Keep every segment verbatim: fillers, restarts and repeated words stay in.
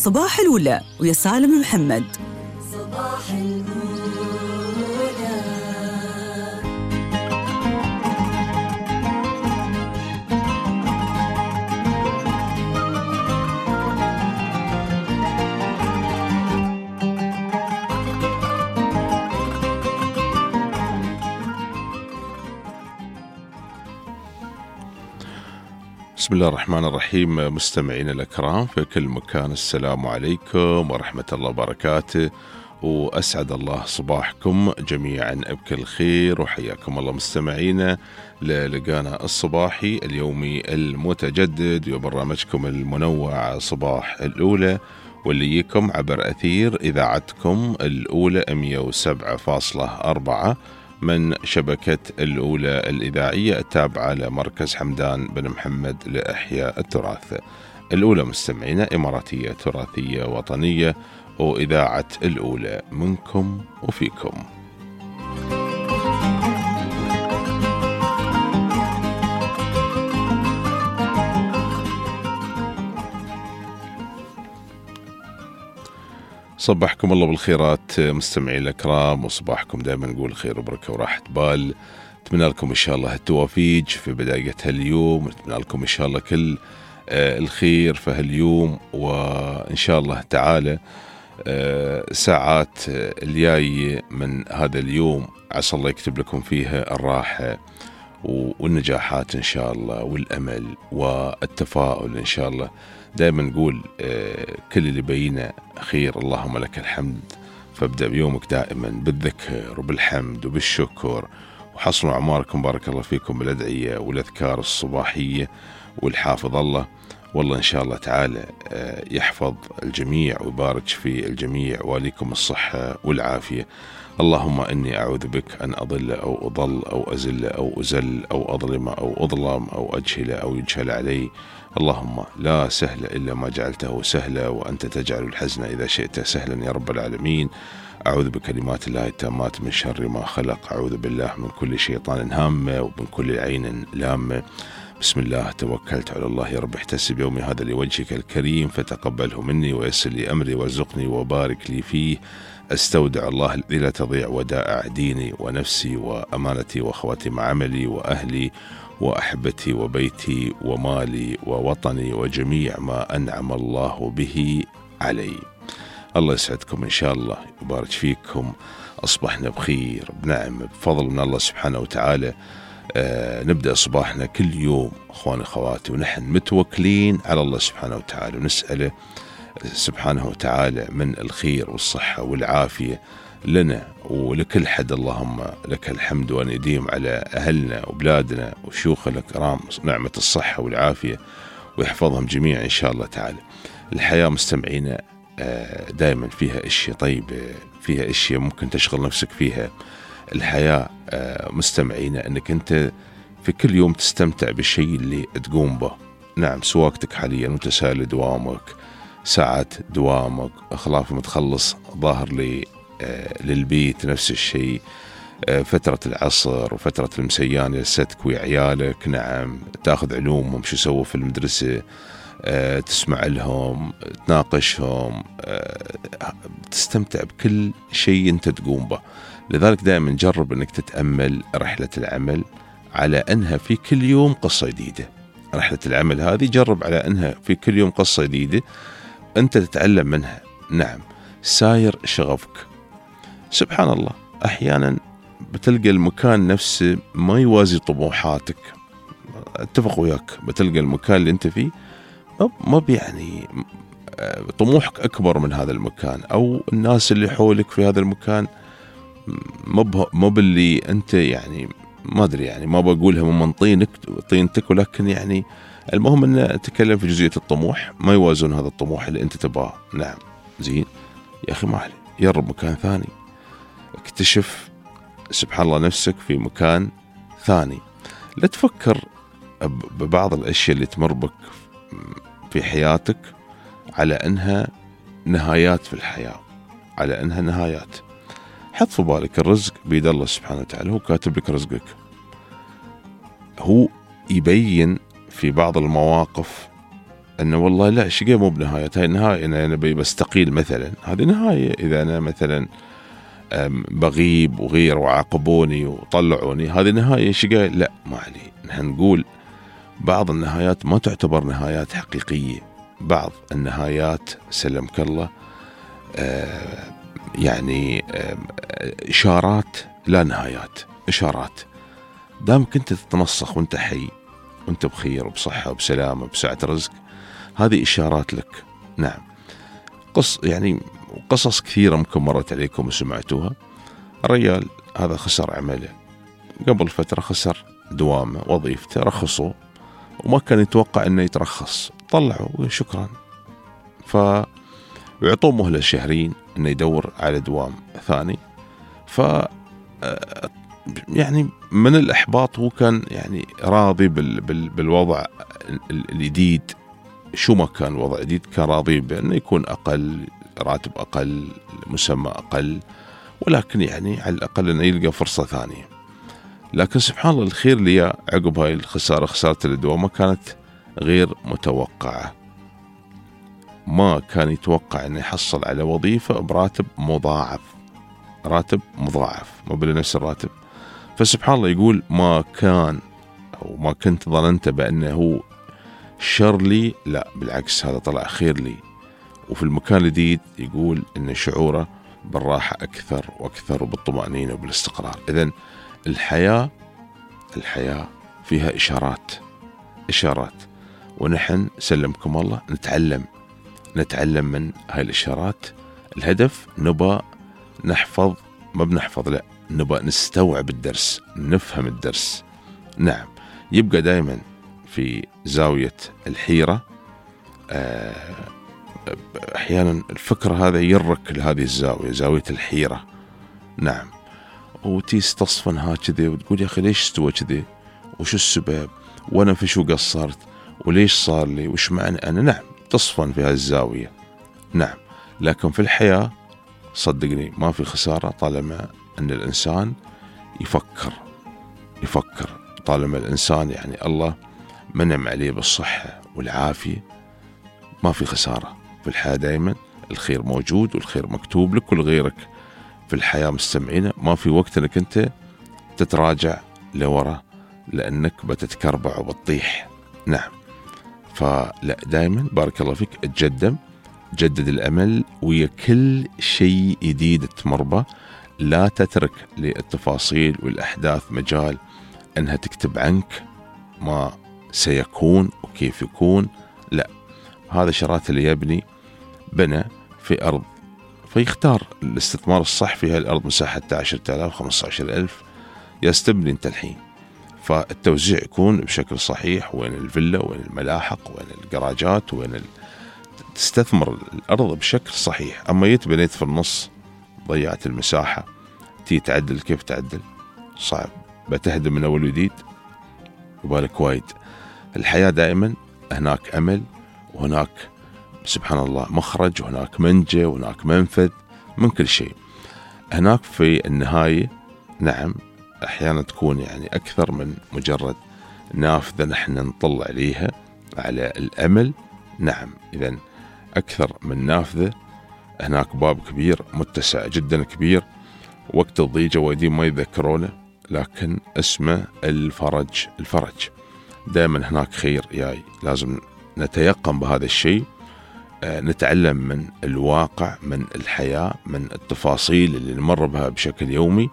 صباح الأولى ويا سالم محمد. صباح الأولى. بسم الله الرحمن الرحيم. مستمعين الأكرام في كل مكان، السلام عليكم ورحمة الله وبركاته، وأسعد الله صباحكم جميعا بكل خير، وحياكم الله مستمعينا للقانا الصباحي اليومي المتجدد وبرنامجكم المنوع صباح الأولى، واللي يكم عبر أثير إذاعتكم الأولى مئة وسبعة فاصلة أربعة من شبكة الأولى الإذاعية التابعة لمركز حمدان بن محمد لإحياء التراث. الأولى مستمعينا إماراتية تراثية وطنية، وإذاعة الأولى منكم وفيكم. صبحكم الله بالخيرات مستمعين الأكرام، وصباحكم دائما نقول خير وبركة وراحة بال. نتمنى لكم إن شاء الله التوافيق في بداية هاليوم، نتمنى لكم إن شاء الله كل الخير في هاليوم، وإن شاء الله تعالى ساعات الجاي من هذا اليوم عسى الله يكتب لكم فيها الراحة والنجاحات إن شاء الله، والأمل والتفاؤل إن شاء الله. دائما نقول كل اللي بينا خير، اللهم لك الحمد، فابدأ بيومك دائما بالذكر وبالحمد وبالشكر، وحصنوا أعماركم بارك الله فيكم بالأدعية والأذكار الصباحية، والحافظ الله والله إن شاء الله تعالى يحفظ الجميع ويبارك في الجميع، وليكم الصحة والعافية. اللهم إني أعوذ بك أن أضل أو أضل أو أزل أو أزل أو أظلم أو أظلم أو أجهل أو يجهل علي. اللهم لا سهل إلا ما جعلته سهلا، وأنت تجعل الحزن إذا شئت سهلا يا رب العالمين. أعوذ بكلمات الله التامات من شر ما خلق، أعوذ بالله من كل شيطان هامة ومن كل عين لامة. بسم الله توكلت على الله يا رب، احتسب يومي هذا لوجهك الكريم، فتقبله مني ويسر لي أمري وارزقني وبارك لي فيه. استودع الله الذي لا تضيع ودائع ديني ونفسي وأمانتي وخواتم عملي وأهلي وأحبتي وبيتي ومالي ووطني وجميع ما أنعم الله به علي. الله يسعدكم إن شاء الله ويبارك فيكم. أصبحنا بخير بنعم بفضل من الله سبحانه وتعالى. آه نبدأ صباحنا كل يوم أخواني أخواتي ونحن متوكلين على الله سبحانه وتعالى، ونسأله سبحانه وتعالى من الخير والصحة والعافية لنا ولكل حد. اللهم لك الحمد، وأن يديم على أهلنا وبلادنا وشيوخنا الكرام نعمة الصحة والعافية، ويحفظهم جميعا إن شاء الله تعالى. الحياة مستمعينا دائما فيها اشياء طيبة، فيها اشياء ممكن تشغل نفسك فيها. الحياة مستمعينا انك انت في كل يوم تستمتع بالشيء اللي تقوم به. نعم، سواقتك حاليا وانت سائل دوامك، ساعات دوامك، خلاف ما تخلص ظاهر لي للبيت نفس الشيء، فترة العصر وفترة المسيان جلستك ويا عيالك، نعم تاخذ علومهم شو سووا في المدرسة، تسمع لهم، تناقشهم، تستمتع بكل شيء انت تقوم به. لذلك دائما جرب انك تتأمل رحلة العمل على انها في كل يوم قصة جديدة. رحلة العمل هذه جرب على انها في كل يوم قصة جديدة انت تتعلم منها. نعم، ساير شغفك. سبحان الله، احيانا بتلقى المكان نفسه ما يوازي طموحاتك، اتفق وياك، بتلقى المكان اللي انت فيه ما بيعني طموحك اكبر من هذا المكان، او الناس اللي حولك في هذا المكان ما باللي انت يعني ما ادري، يعني ما بقولها من طينك طينتك، ولكن يعني المهم ان اتكلم في جزئية الطموح ما يوازن هذا الطموح اللي انت تبغاه. نعم زين يا اخي، ما عليه، جرب مكان ثاني، اكتشف سبحان الله نفسك في مكان ثاني. لا تفكر ببعض الاشياء اللي تمر بك في حياتك على انها نهايات في الحياة، على انها نهايات. حط في بالك الرزق بيد الله سبحانه وتعالى، هو كاتب لك رزقك. هو يبين في بعض المواقف أنه والله لا شقة مو بنهاية، هاي النهاية أنا أنا بستقيل مثلا، هذه نهاية. إذا أنا مثلا بغيب وغير وعاقبوني وطلعوني، هذه نهاية شقة، لا ما علي. نحن نقول بعض النهايات ما تعتبر نهايات حقيقية، بعض النهايات سلمك الله آه يعني آه إشارات لا نهايات، إشارات. دامك أنت تتنصخ وأنت حي وأنت بخير وبصحة وبسلامة وبسعة رزق، هذه إشارات لك. نعم. قص يعني قصص كثيرة ممكن مرت عليكم وسمعتوها. الرجال هذا خسر عمله قبل فترة، خسر دوامه وظيفته، رخصوا وما كان يتوقع أنه يترخص، طلعوا شكرا، فيعطوه مهلة شهرين أنه يدور على دوام ثاني. ف يعني من الإحباط هو كان يعني راضي بال بال بالوضع الجديد، شو ما كان وضع جديد كان راضي بأنه يكون أقل راتب، أقل مسمى، أقل، ولكن يعني على الأقل أنه يلقى فرصة ثانية. لكن سبحان الله الخير لي عقب هاي الخسارة، خسارة الدوام كانت غير متوقعة. ما كان يتوقع أنه يحصل على وظيفة براتب مضاعف، راتب مضاعف ما بلا نفس الراتب. فسبحان الله يقول ما كان أو ما كنت ظننت بأنه شر لي، لا بالعكس هذا طلع خير لي. وفي المكان الجديد يقول إن شعوره بالراحة أكثر وأكثر وبالطمأنينة وبالاستقرار. إذن الحياة الحياة فيها إشارات إشارات ونحن سلمكم الله نتعلم نتعلم من هاي الإشارات. الهدف نبى نحفظ، ما بنحفظ، لا نبى نستوعب الدرس، نفهم الدرس. نعم. يبقى دائما في زاوية الحيرة. أحيانا الفكر هذا يرك لهذه الزاوية، زاوية الحيرة. نعم. وتستصفن ها كذي وتقول يا أخي ليش استوى كذي، وش السبب، وأنا في شو قصرت، وليش صار لي، وش معنى أنا. نعم تصفن في هذه الزاوية. نعم. لكن في الحياة صدقني ما في خسارة طالما أن الإنسان يفكر يفكر طالما الإنسان يعني الله منعم عليه بالصحة والعافية، ما في خسارة في الحياة. دائما الخير موجود والخير مكتوب لك ولغيرك في الحياة. مستمعينا ما في وقت أنك أنت تتراجع لورا لأنك بتتكربع وبتطيح. نعم. فلا دائما بارك الله فيك اتجدم، جدد الأمل ويا كل شيء جديد تمر به. لا تترك للتفاصيل والأحداث مجال أنها تكتب عنك ما سيكون وكيف يكون. لا، هذا شرات اللي يبني بنى في أرض فيختار الاستثمار الصح في هالأرض، مساحتها عشرة آلاف خمسة عشر ألف، يستبني انت الحين. فالتوزيع يكون بشكل صحيح، وين الفيلا وين الملاحق وين الجراجات وين ال... تستثمر الأرض بشكل صحيح. أما يتبنيت في النص ضيعت المساحة، تي تعدل كيف تعدل؟ صعب، بتهدم من أول وجديد وبالك وايد. الحياة دائما هناك أمل وهناك سبحان الله مخرج وهناك منجى وهناك منفذ من كل شيء. هناك في النهاية نعم أحيانا تكون يعني أكثر من مجرد نافذة نحن نطلع عليها على الأمل. نعم. إذن أكثر من نافذة، هناك باب كبير متسع جدا كبير، وقت الضيجة وايدين ما يذكرونه، لكن اسمه الفرج. الفرج دائما هناك خير جاي، لازم نتيقن بهذا الشيء. آه نتعلم من الواقع، من الحياة، من التفاصيل اللي نمر بها بشكل يومي.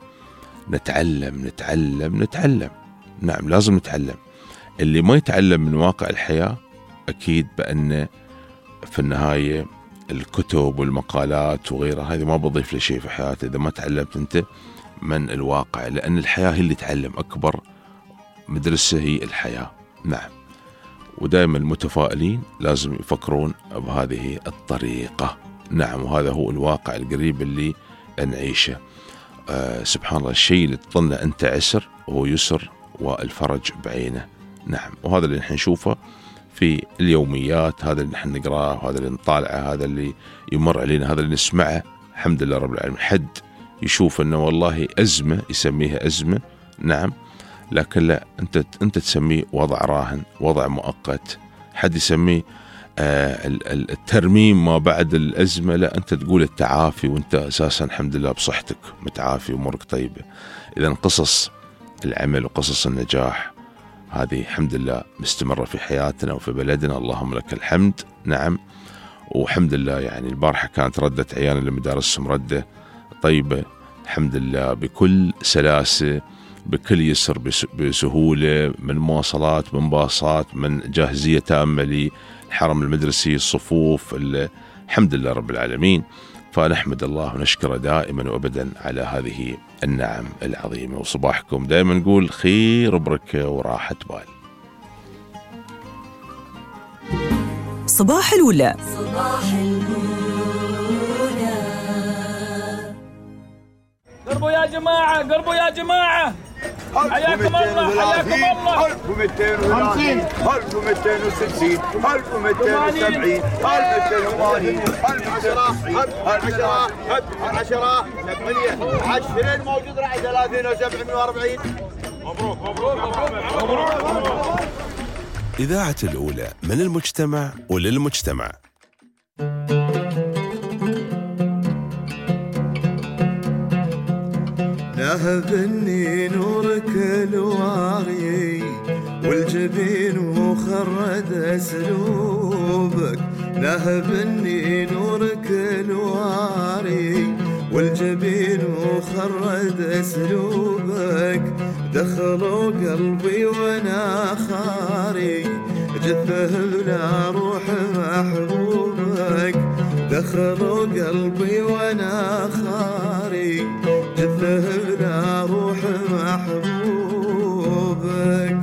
نتعلم نتعلم نتعلم نعم لازم نتعلم. اللي ما يتعلم من واقع الحياة أكيد بأن في النهاية الكتب والمقالات وغيرها هذه ما بضيف لشيء في حياتي إذا ما تعلمت أنت من الواقع، لأن الحياة هي اللي تعلم. أكبر مدرسة هي الحياة. نعم. ودائما المتفائلين لازم يفكرون بهذه الطريقة. نعم. وهذا هو الواقع القريب اللي نعيشه. آه سبحان الله، الشيء اللي تظنه أنت عسر هو يسر، والفرج بعينه. نعم. وهذا اللي نحن نشوفه في اليوميات، هذا اللي نحن نقراه، هذا اللي نطالعه، هذا اللي يمر علينا، هذا اللي نسمعه. الحمد لله رب العالمين. حد يشوف أنه والله أزمة يسميها أزمة، نعم، لكن لا، أنت أنت تسميه وضع راهن، وضع مؤقت. حد يسميه الترميم ما بعد الأزمة، لا أنت تقول التعافي وأنت أساسا الحمد لله بصحتك متعافي وأمورك طيبة. إذن قصص العمل وقصص النجاح هذه الحمد لله مستمرة في حياتنا وفي بلدنا، اللهم لك الحمد. نعم، والحمد لله يعني البارحة كانت ردة عيانا لمدارسهم ردة طيبة الحمد لله، بكل سلاسة بكل يسر بسهولة، من مواصلات من باصات من جاهزية تامة للحرم المدرسي الصفوف، الحمد لله رب العالمين. فنحمد الله ونشكره دائما وأبدا على هذه النعم العظيمة. وصباحكم دائما نقول خير وبركة وراحة بال. صباح الولا. صباح الولا. قربوا يا جماعة، قربوا يا جماعة، حياكم الله حياكم الله. ألف ومئتين وخمسين، ألف ومئتين وستين، ألف ومئتين وسبعين، ألف ومئتين وثمانين، عشرة عشرة ثمانية عشرين موجود راعي ثلاثين وسبعين وأربعين. مبروك مبروك مبروك. إذاعة الأولى من المجتمع وللمجتمع. نهبني نورك الواري والجبين وخرد أسلوبك، نهبني نورك الواري والجبين وخرد أسلوبك، دخلوا قلبي وانا خاري جثه بلا روح محبوبك، دخلوا قلبي وانا خاري جثه بلا روح محبوبك.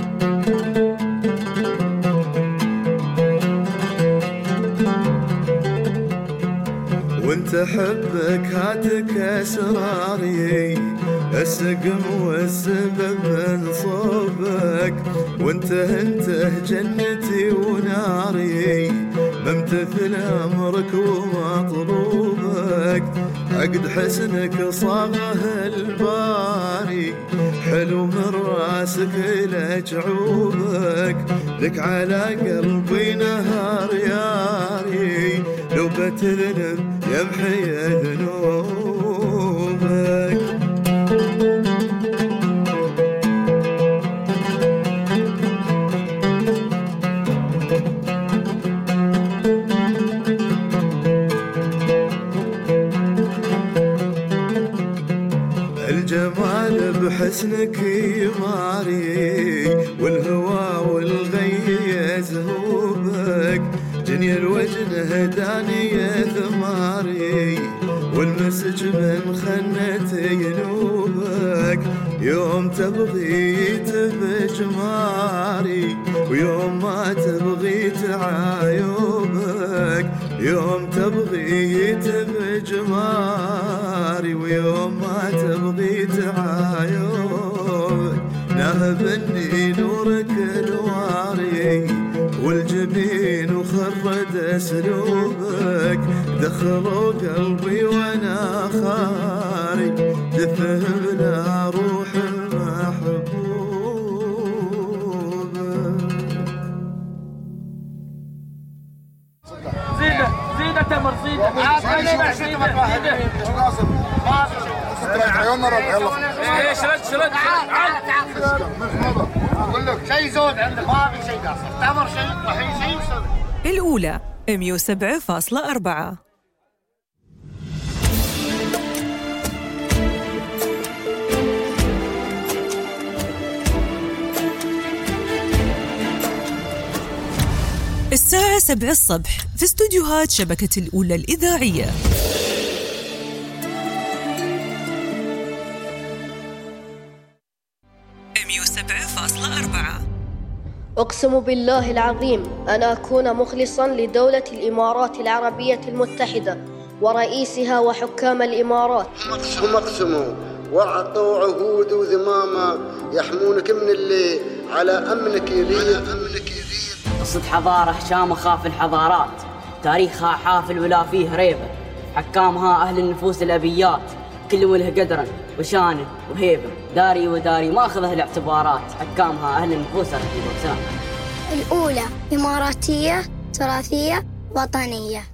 وانت حبك هاتك اسراري السقم والسبب من صوبك، وانت انت جنتي وناري ممتثل امرك ومطلوبك، عقد حسنك صاغه الباري حلو من راسك لجعوبك، لك على قلبي نهار ياري لو بتذنب يمحي ذنوبك. الجمال بحسنك يماري والهوى والغي يزهوبك، جني الوجه هداني ثماري والمسج من خنة ينوبك، يوم تبغي تبجماري ويوم ما تبغي تعايوبك، يوم تبغي تبجماري ويوم ما تبغي تعايوبك، نهبني نورك الواري والجبين وخرد أسلوبك، دخلوا قلبي وانا خاري تفهمنا روح المحبوبة. زينة زينة تمر زينة ايش رد شرد اقول لك شيء زود عندك ما في شيء قاصر، تمر شيء وحين شيء وصل. الأولى مية وسبعة فاصلة أربعة. الساعة سبعة الصبح في استوديوهات شبكة الأولى الإذاعية. مية وسبعة فاصلة أربعة. أقسم بالله العظيم أن أكون مخلصاً لدولة الإمارات العربية المتحدة ورئيسها وحكام الإمارات. هم اقسموا وأعطوا عهود وذمامة يحمونك من اللي على أمنك يريد. قصة حضارة شامخة الحضارات، تاريخها حافل ولا فيه ريبة، حكامها أهل النفوس الأبيات، كل وله قدرا وشانه وهيبة، داري وداري ما أخذها الاعتبارات، حكامها أهل النفوس الرهيبة. الأولى إماراتية تراثية وطنية.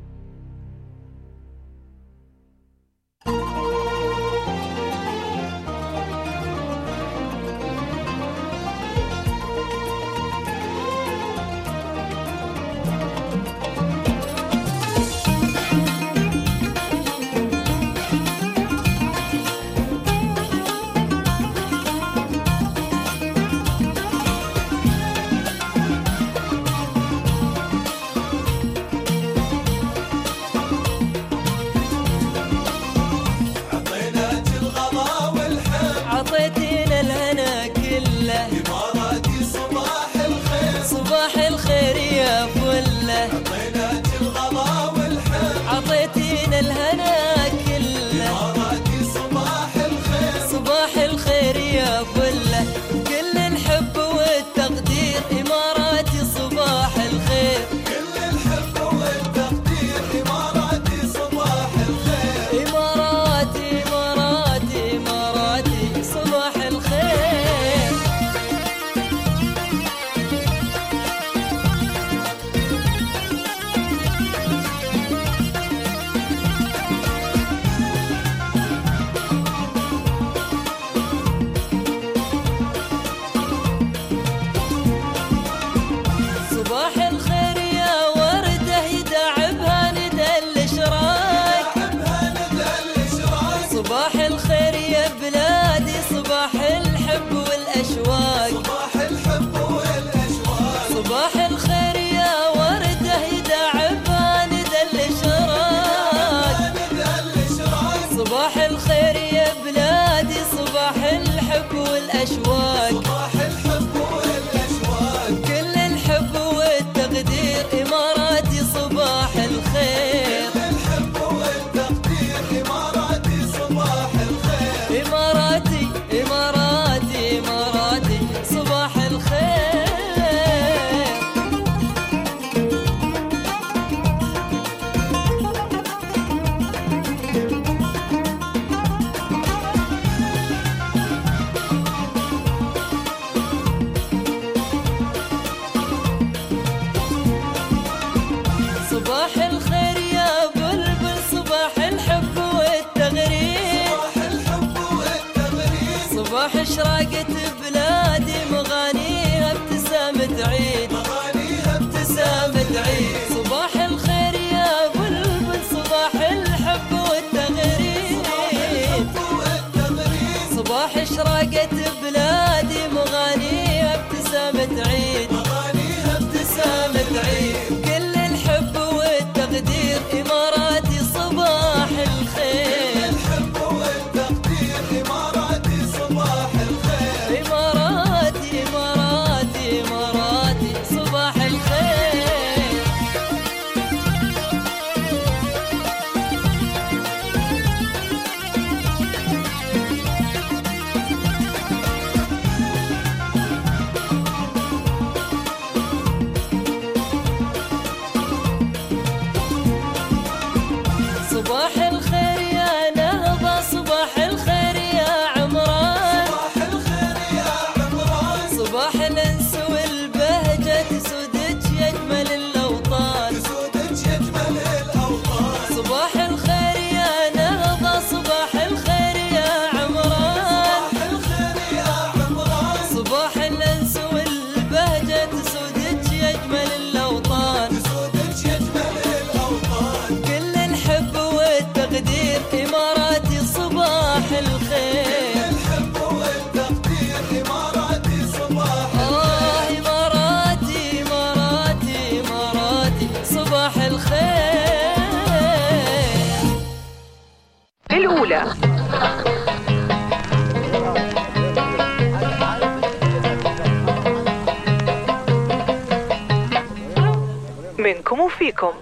اشراقت بلادي مغانيها ابتسامة عيد، مغانيها ابتسامة عيد. صباح الخير يا بلبل، صباح الحب والتغريد، صباح اشراقت بلادي مغانيها ابتسامة عيد، مغانيها ابتسامة عيد. كل الحب والتقدير إماراتي صباح الخير، كل الحب والتقدير إماراتي صباح الخير، إماراتي إماراتي إماراتي صباح الخير. صباح الخير يا نهضة، صباح الخير يا عمران، صباح الخير يا عمران. صباح الأنس والبهجة تسودك يجمل الأوطان، تسودك يجمل الأوطان. صباح الخير يا نهضة، صباح الخير يا عمران، صباح الخير يا عمران. صباح الأنس والبهجة تسودك يجمل الأوطان، تسودك يجمل الأوطان. كل الحب والتقدير إماراتي صباح الخير، الحب والتقدير إماراتي صباح الخير. إماراتي إماراتي إماراتي صباح الخير. الأولى منكم وفيكم.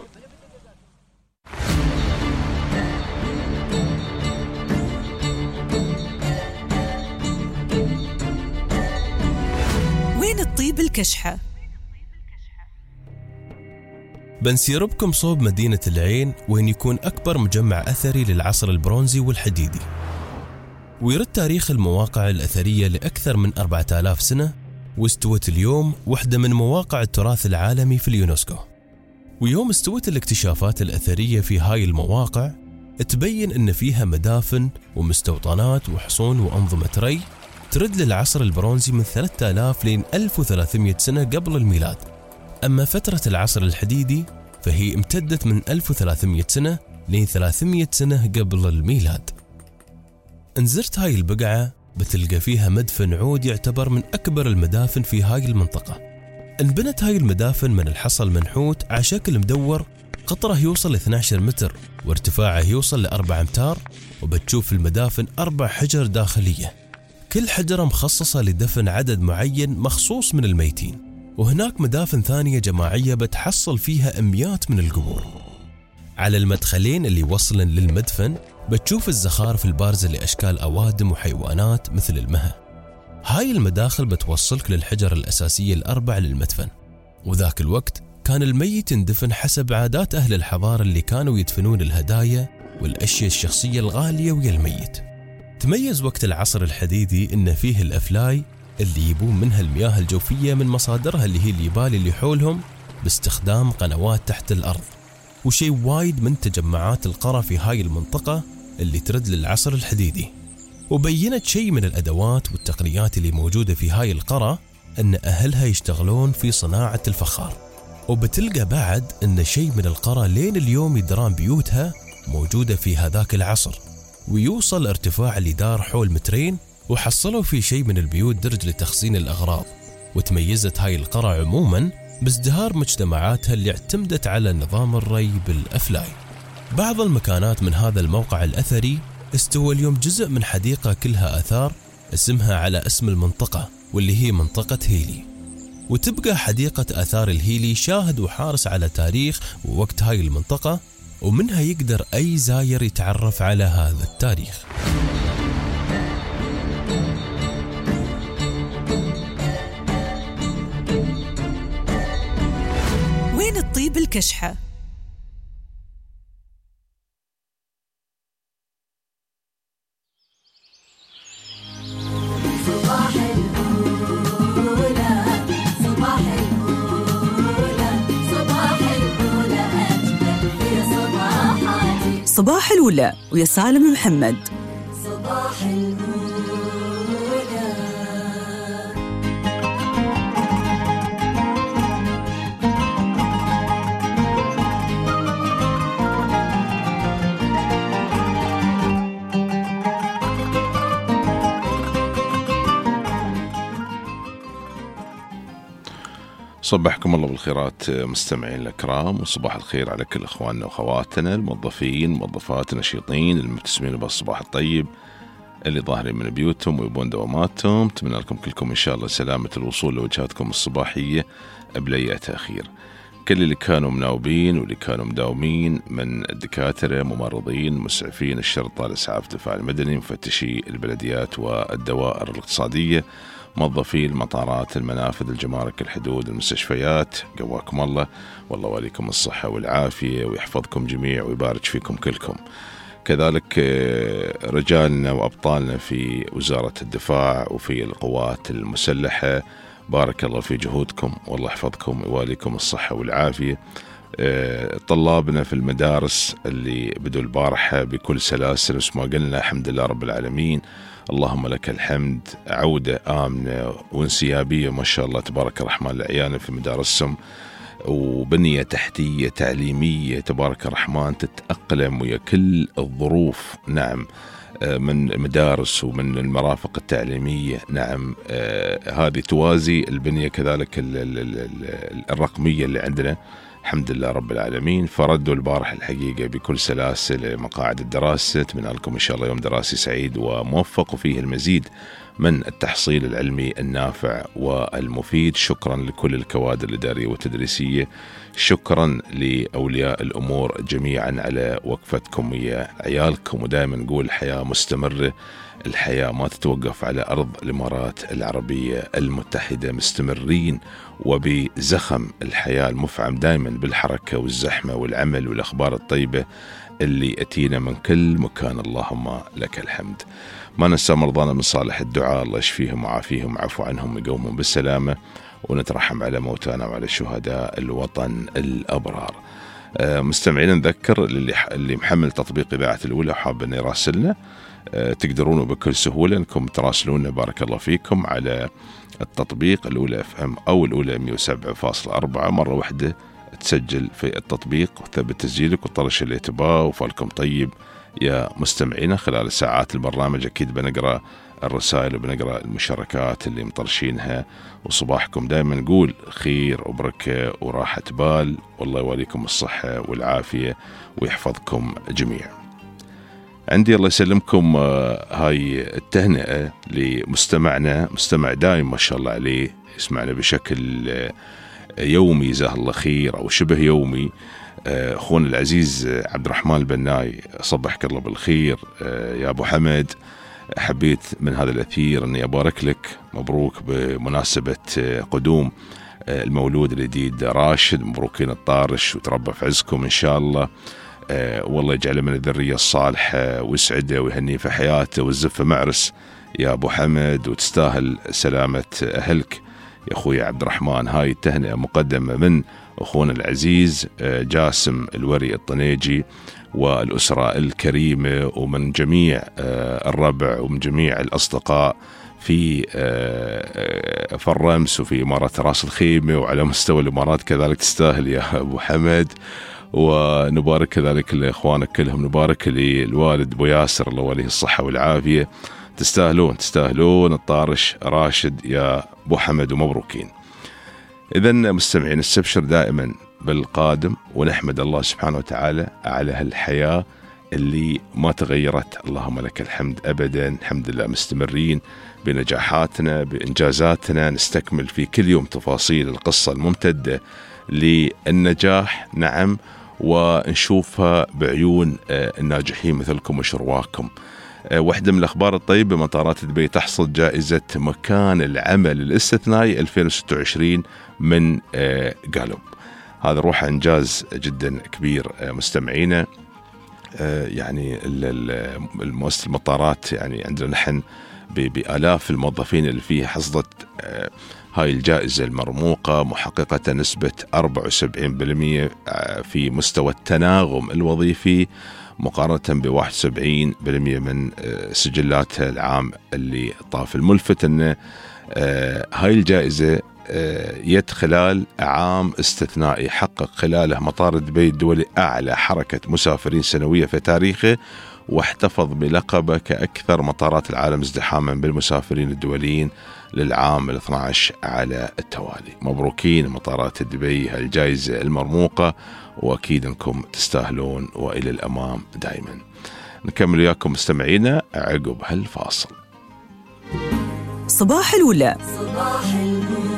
وين الطيب الكشحة؟ بنسير بكم صوب مدينة العين، وين يكون أكبر مجمع أثري للعصر البرونزي والحديدي، ويرد تاريخ المواقع الأثرية لأكثر من أربعة آلاف سنة، واستوت اليوم واحدة من مواقع التراث العالمي في اليونسكو. ويوم استوت الاكتشافات الأثرية في هاي المواقع تبين أن فيها مدافن ومستوطنات وحصون وأنظمة ري ترد للعصر البرونزي من ثلاثة آلاف لين ألف وثلاثمئة سنة قبل الميلاد. أما فترة العصر الحديدي فهي امتدت من ألف وثلاثمئة سنة لين ثلاثمئة سنة قبل الميلاد. انزرت هاي البقعة بتلقى فيها مدفن عود يعتبر من أكبر المدافن في هاي المنطقة. انبنت هاي المدافن من الحصى المنحوت على شكل مدور، قطره يوصل اثني عشر متر وارتفاعه يوصل لأربعة أمتار، وبتشوف في المدافن أربع حجر داخلية، كل حجرة مخصصة لدفن عدد معين مخصوص من الميتين. وهناك مدافن ثانية جماعية بتحصل فيها أميات من القبور. على المدخلين اللي وصلا للمدفن بتشوف الزخارف البارزة لأشكال أوادم وحيوانات مثل المها. هاي المداخل بتوصلك للحجر الأساسية الأربع للمدفن. وذاك الوقت كان الميت يندفن حسب عادات أهل الحضارة اللي كانوا يدفنون الهدايا والأشياء الشخصية الغالية ويا الميت. تميز وقت العصر الحديدي إن فيه الأفلاي اللي يبون منها المياه الجوفية من مصادرها اللي هي الجبال اللي حولهم باستخدام قنوات تحت الأرض، وشيء وايد من تجمعات القرى في هاي المنطقة اللي ترد للعصر الحديدي. وبينت شيء من الأدوات والتقنيات اللي موجودة في هاي القرى أن أهلها يشتغلون في صناعة الفخار. وبتلقى بعد أن شيء من القرى لين اليوم يدران بيوتها موجودة في هذاك العصر، ويوصل ارتفاع الجدار حول مترين، وحصلوا في شيء من البيوت درج لتخزين الأغراض. وتميزت هاي القرى عموما بازدهار مجتمعاتها اللي اعتمدت على نظام الري بالأفلاي. بعض المكانات من هذا الموقع الأثري استوى اليوم جزء من حديقة كلها أثار اسمها على اسم المنطقة، واللي هي منطقة هيلي. وتبقى حديقة آثار الهيلي شاهد وحارس على تاريخ ووقت هاي المنطقة، ومنها يقدر أي زاير يتعرف على هذا التاريخ. وين الطيب الكشحة؟ صباح الأولى صباح الأولى صباح الأولى أجمل في صباحاتي. صباح الأولى ويا سالم محمد. صباح الأولى. صبحكم الله بالخيرات مستمعين الأكرام، وصباح الخير على كل أخواننا وأخواتنا الموظفين موظفات النشيطين المبتسمين بالصباح الطيب اللي ظاهرين من بيوتهم ويبون دواماتهم. أتمنى لكم كلكم إن شاء الله سلامة الوصول لوجهاتكم الصباحية بلا أي تأخير. كل اللي كانوا مناوبين واللي كانوا مداومين من الدكاترة، ممرضين، مسعفين الشرطة، الإسعاف، الدفاع المدني، مفتشي البلديات والدوائر الاقتصادية، موظفي المطارات، المنافذ، الجمارك، الحدود، المستشفيات، قواكم الله والله واليكم الصحة والعافية ويحفظكم جميع ويبارك فيكم كلكم. كذلك رجالنا وأبطالنا في وزارة الدفاع وفي القوات المسلحة، بارك الله في جهودكم والله يحفظكم ويواليكم الصحة والعافية. طلابنا في المدارس اللي بدوا البارحة بكل سلاسل وسما قلنا الحمد لله رب العالمين، اللهم لك الحمد، عودة آمنة وانسيابية ما شاء الله تبارك الرحمن لعيالنا في مدارسهم، وبنية تحتية تعليمية تبارك الرحمن تتأقلم ويا كل الظروف. نعم، من مدارس ومن المرافق التعليمية. نعم، هذه توازي البنية كذلك الرقمية اللي عندنا الحمد لله رب العالمين. فردوا البارح الحقيقة بكل سلاسل مقاعد الدراسة. أتمنى لكم إن شاء الله يوم دراسي سعيد وموفق وفيه المزيد من التحصيل العلمي النافع والمفيد. شكرا لكل الكوادر الإدارية والتدريسية، شكرا لأولياء الأمور جميعا على وقفتكم ويا عيالكم. ودائما نقول الحياة مستمرة، الحياة ما تتوقف على أرض الإمارات العربية المتحدة، مستمرين وبزخم الحياة المفعم دائما بالحركة والزحمة والعمل والأخبار الطيبة اللي أتينا من كل مكان، اللهم لك الحمد. ما ننسى مرضانا من صالح الدعاء، الله يشفيهم وعافيهم وعفو عنهم ويقومهم بالسلامة. ونترحم على موتانا وعلى شهداء الوطن الأبرار. مستمعين نذكر اللي اللي محمل تطبيق إذاعة الأولى وحاب أن يراسلنا، تقدرون بكل سهولة أنكم تراسلونا بارك الله فيكم على التطبيق الأولى اف ام أو الأولى مية وسبعة فاصلة أربعة. مرة واحدة تسجل في التطبيق وتثبت تسجيلك وطرش اللي تباه، وفالكم طيب يا مستمعينا. خلال ساعات البرنامج أكيد بنقرأ الرسائل وبنقرأ المشاركات اللي مطرشينها، وصباحكم دائما نقول خير وبركة وراحة بال، والله يواليكم الصحة والعافية ويحفظكم جميعا. عندي الله يسلمكم هاي التهنئة لمستمعنا، مستمع دائم ما شاء الله عليه، يسمعنا بشكل يومي جزاه الله خير أو شبه يومي، أخونا العزيز عبد الرحمن البناي، صبحك الله بالخير يا أبو حمد. حبيت من هذا الأثير أني أبارك لك، مبروك بمناسبة قدوم المولود الجديد راشد، مبروكين الطارش وتربى في عزكم إن شاء الله. أه والله يجعله من الذرية الصالحة ويسعده ويهنيه في حياته والزفة معرس يا أبو حمد، وتستاهل سلامة أهلك يا أخوي عبد الرحمن. هاي التهنئة مقدمة من أخونا العزيز جاسم الوري الطنيجي والأسرة الكريمة، ومن جميع الربع ومن جميع الأصدقاء في في الرمس وفي إمارات راس الخيمة وعلى مستوى الإمارات كذلك. تستاهل يا أبو حمد، ونبارك كذلك لإخوانك كلهم، نبارك للوالد أبو ياسر الله وليه الصحة والعافية. تستاهلون تستاهلون الطارش راشد يا أبو حمد ومبروكين. إذن مستمعين استبشر دائما بالقادم، ونحمد الله سبحانه وتعالى على هالحياة اللي ما تغيرت، اللهم لك الحمد أبدا. الحمد لله مستمرين بنجاحاتنا بإنجازاتنا، نستكمل في كل يوم تفاصيل القصة الممتدة للنجاح، نعم، ونشوفها بعيون الناجحين مثلكم وشرواكم. واحدة من الأخبار الطيبة، مطارات دبي تحصل جائزة مكان العمل الاستثنائي ألفين وستة وعشرين من قالوب. هذا روح إنجاز جدا كبير مستمعينا. يعني المؤسسة المطارات يعني عندنا نحن بآلاف الموظفين اللي فيها حصدت هاي الجائزة المرموقة، محققة نسبة أربعة وسبعين بالمئة في مستوى التناغم الوظيفي مقارنة بواحد وسبعين بالمئة من سجلاتها العام اللي طاف. الملفت أن هاي الجائزة يد خلال عام استثنائي حقق خلاله مطار دبي الدولي أعلى حركة مسافرين سنوية في تاريخه، واحتفظ بلقبه كأكثر مطارات العالم ازدحاما بالمسافرين الدوليين للعام الاثنى عشر على التوالي. مبروكين مطارات دبي هالجائزة المرموقة، وأكيد أنكم تستاهلون، وإلى الأمام دائما. نكمل وياكم مستمعينا عقب هالفاصل. صباح الأولى. صباح الأولى.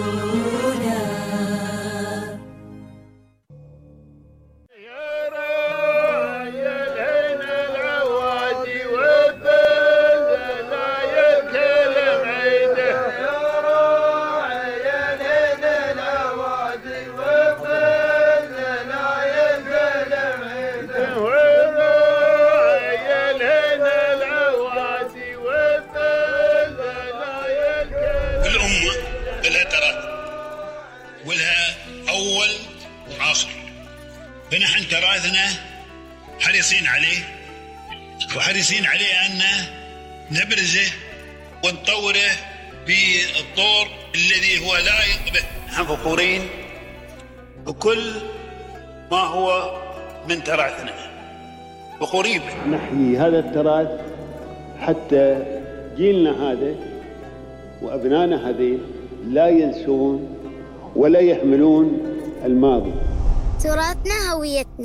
فنحن تراثنا حريصين عليه، وحريصين عليه أن نبرزه ونطوره بالطور الذي هو لائق به. نحن فخورين بكل ما هو من تراثنا، فخورين به. نحيي هذا التراث حتى جيلنا هذا وأبنائنا هذه لا ينسون ولا يحملون الماضي. تراثنا هويتنا.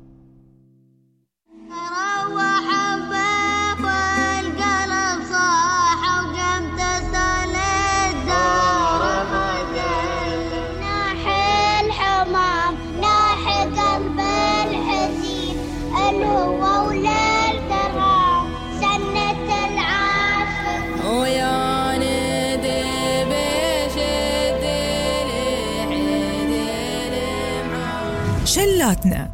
روح الباب والقلب صاح وقمت سالت دار مجل، ناحي الحمام ناحي قلب الحزين الهوى وللكرام سنة العاشق ويا ندي بشد شلاتنا.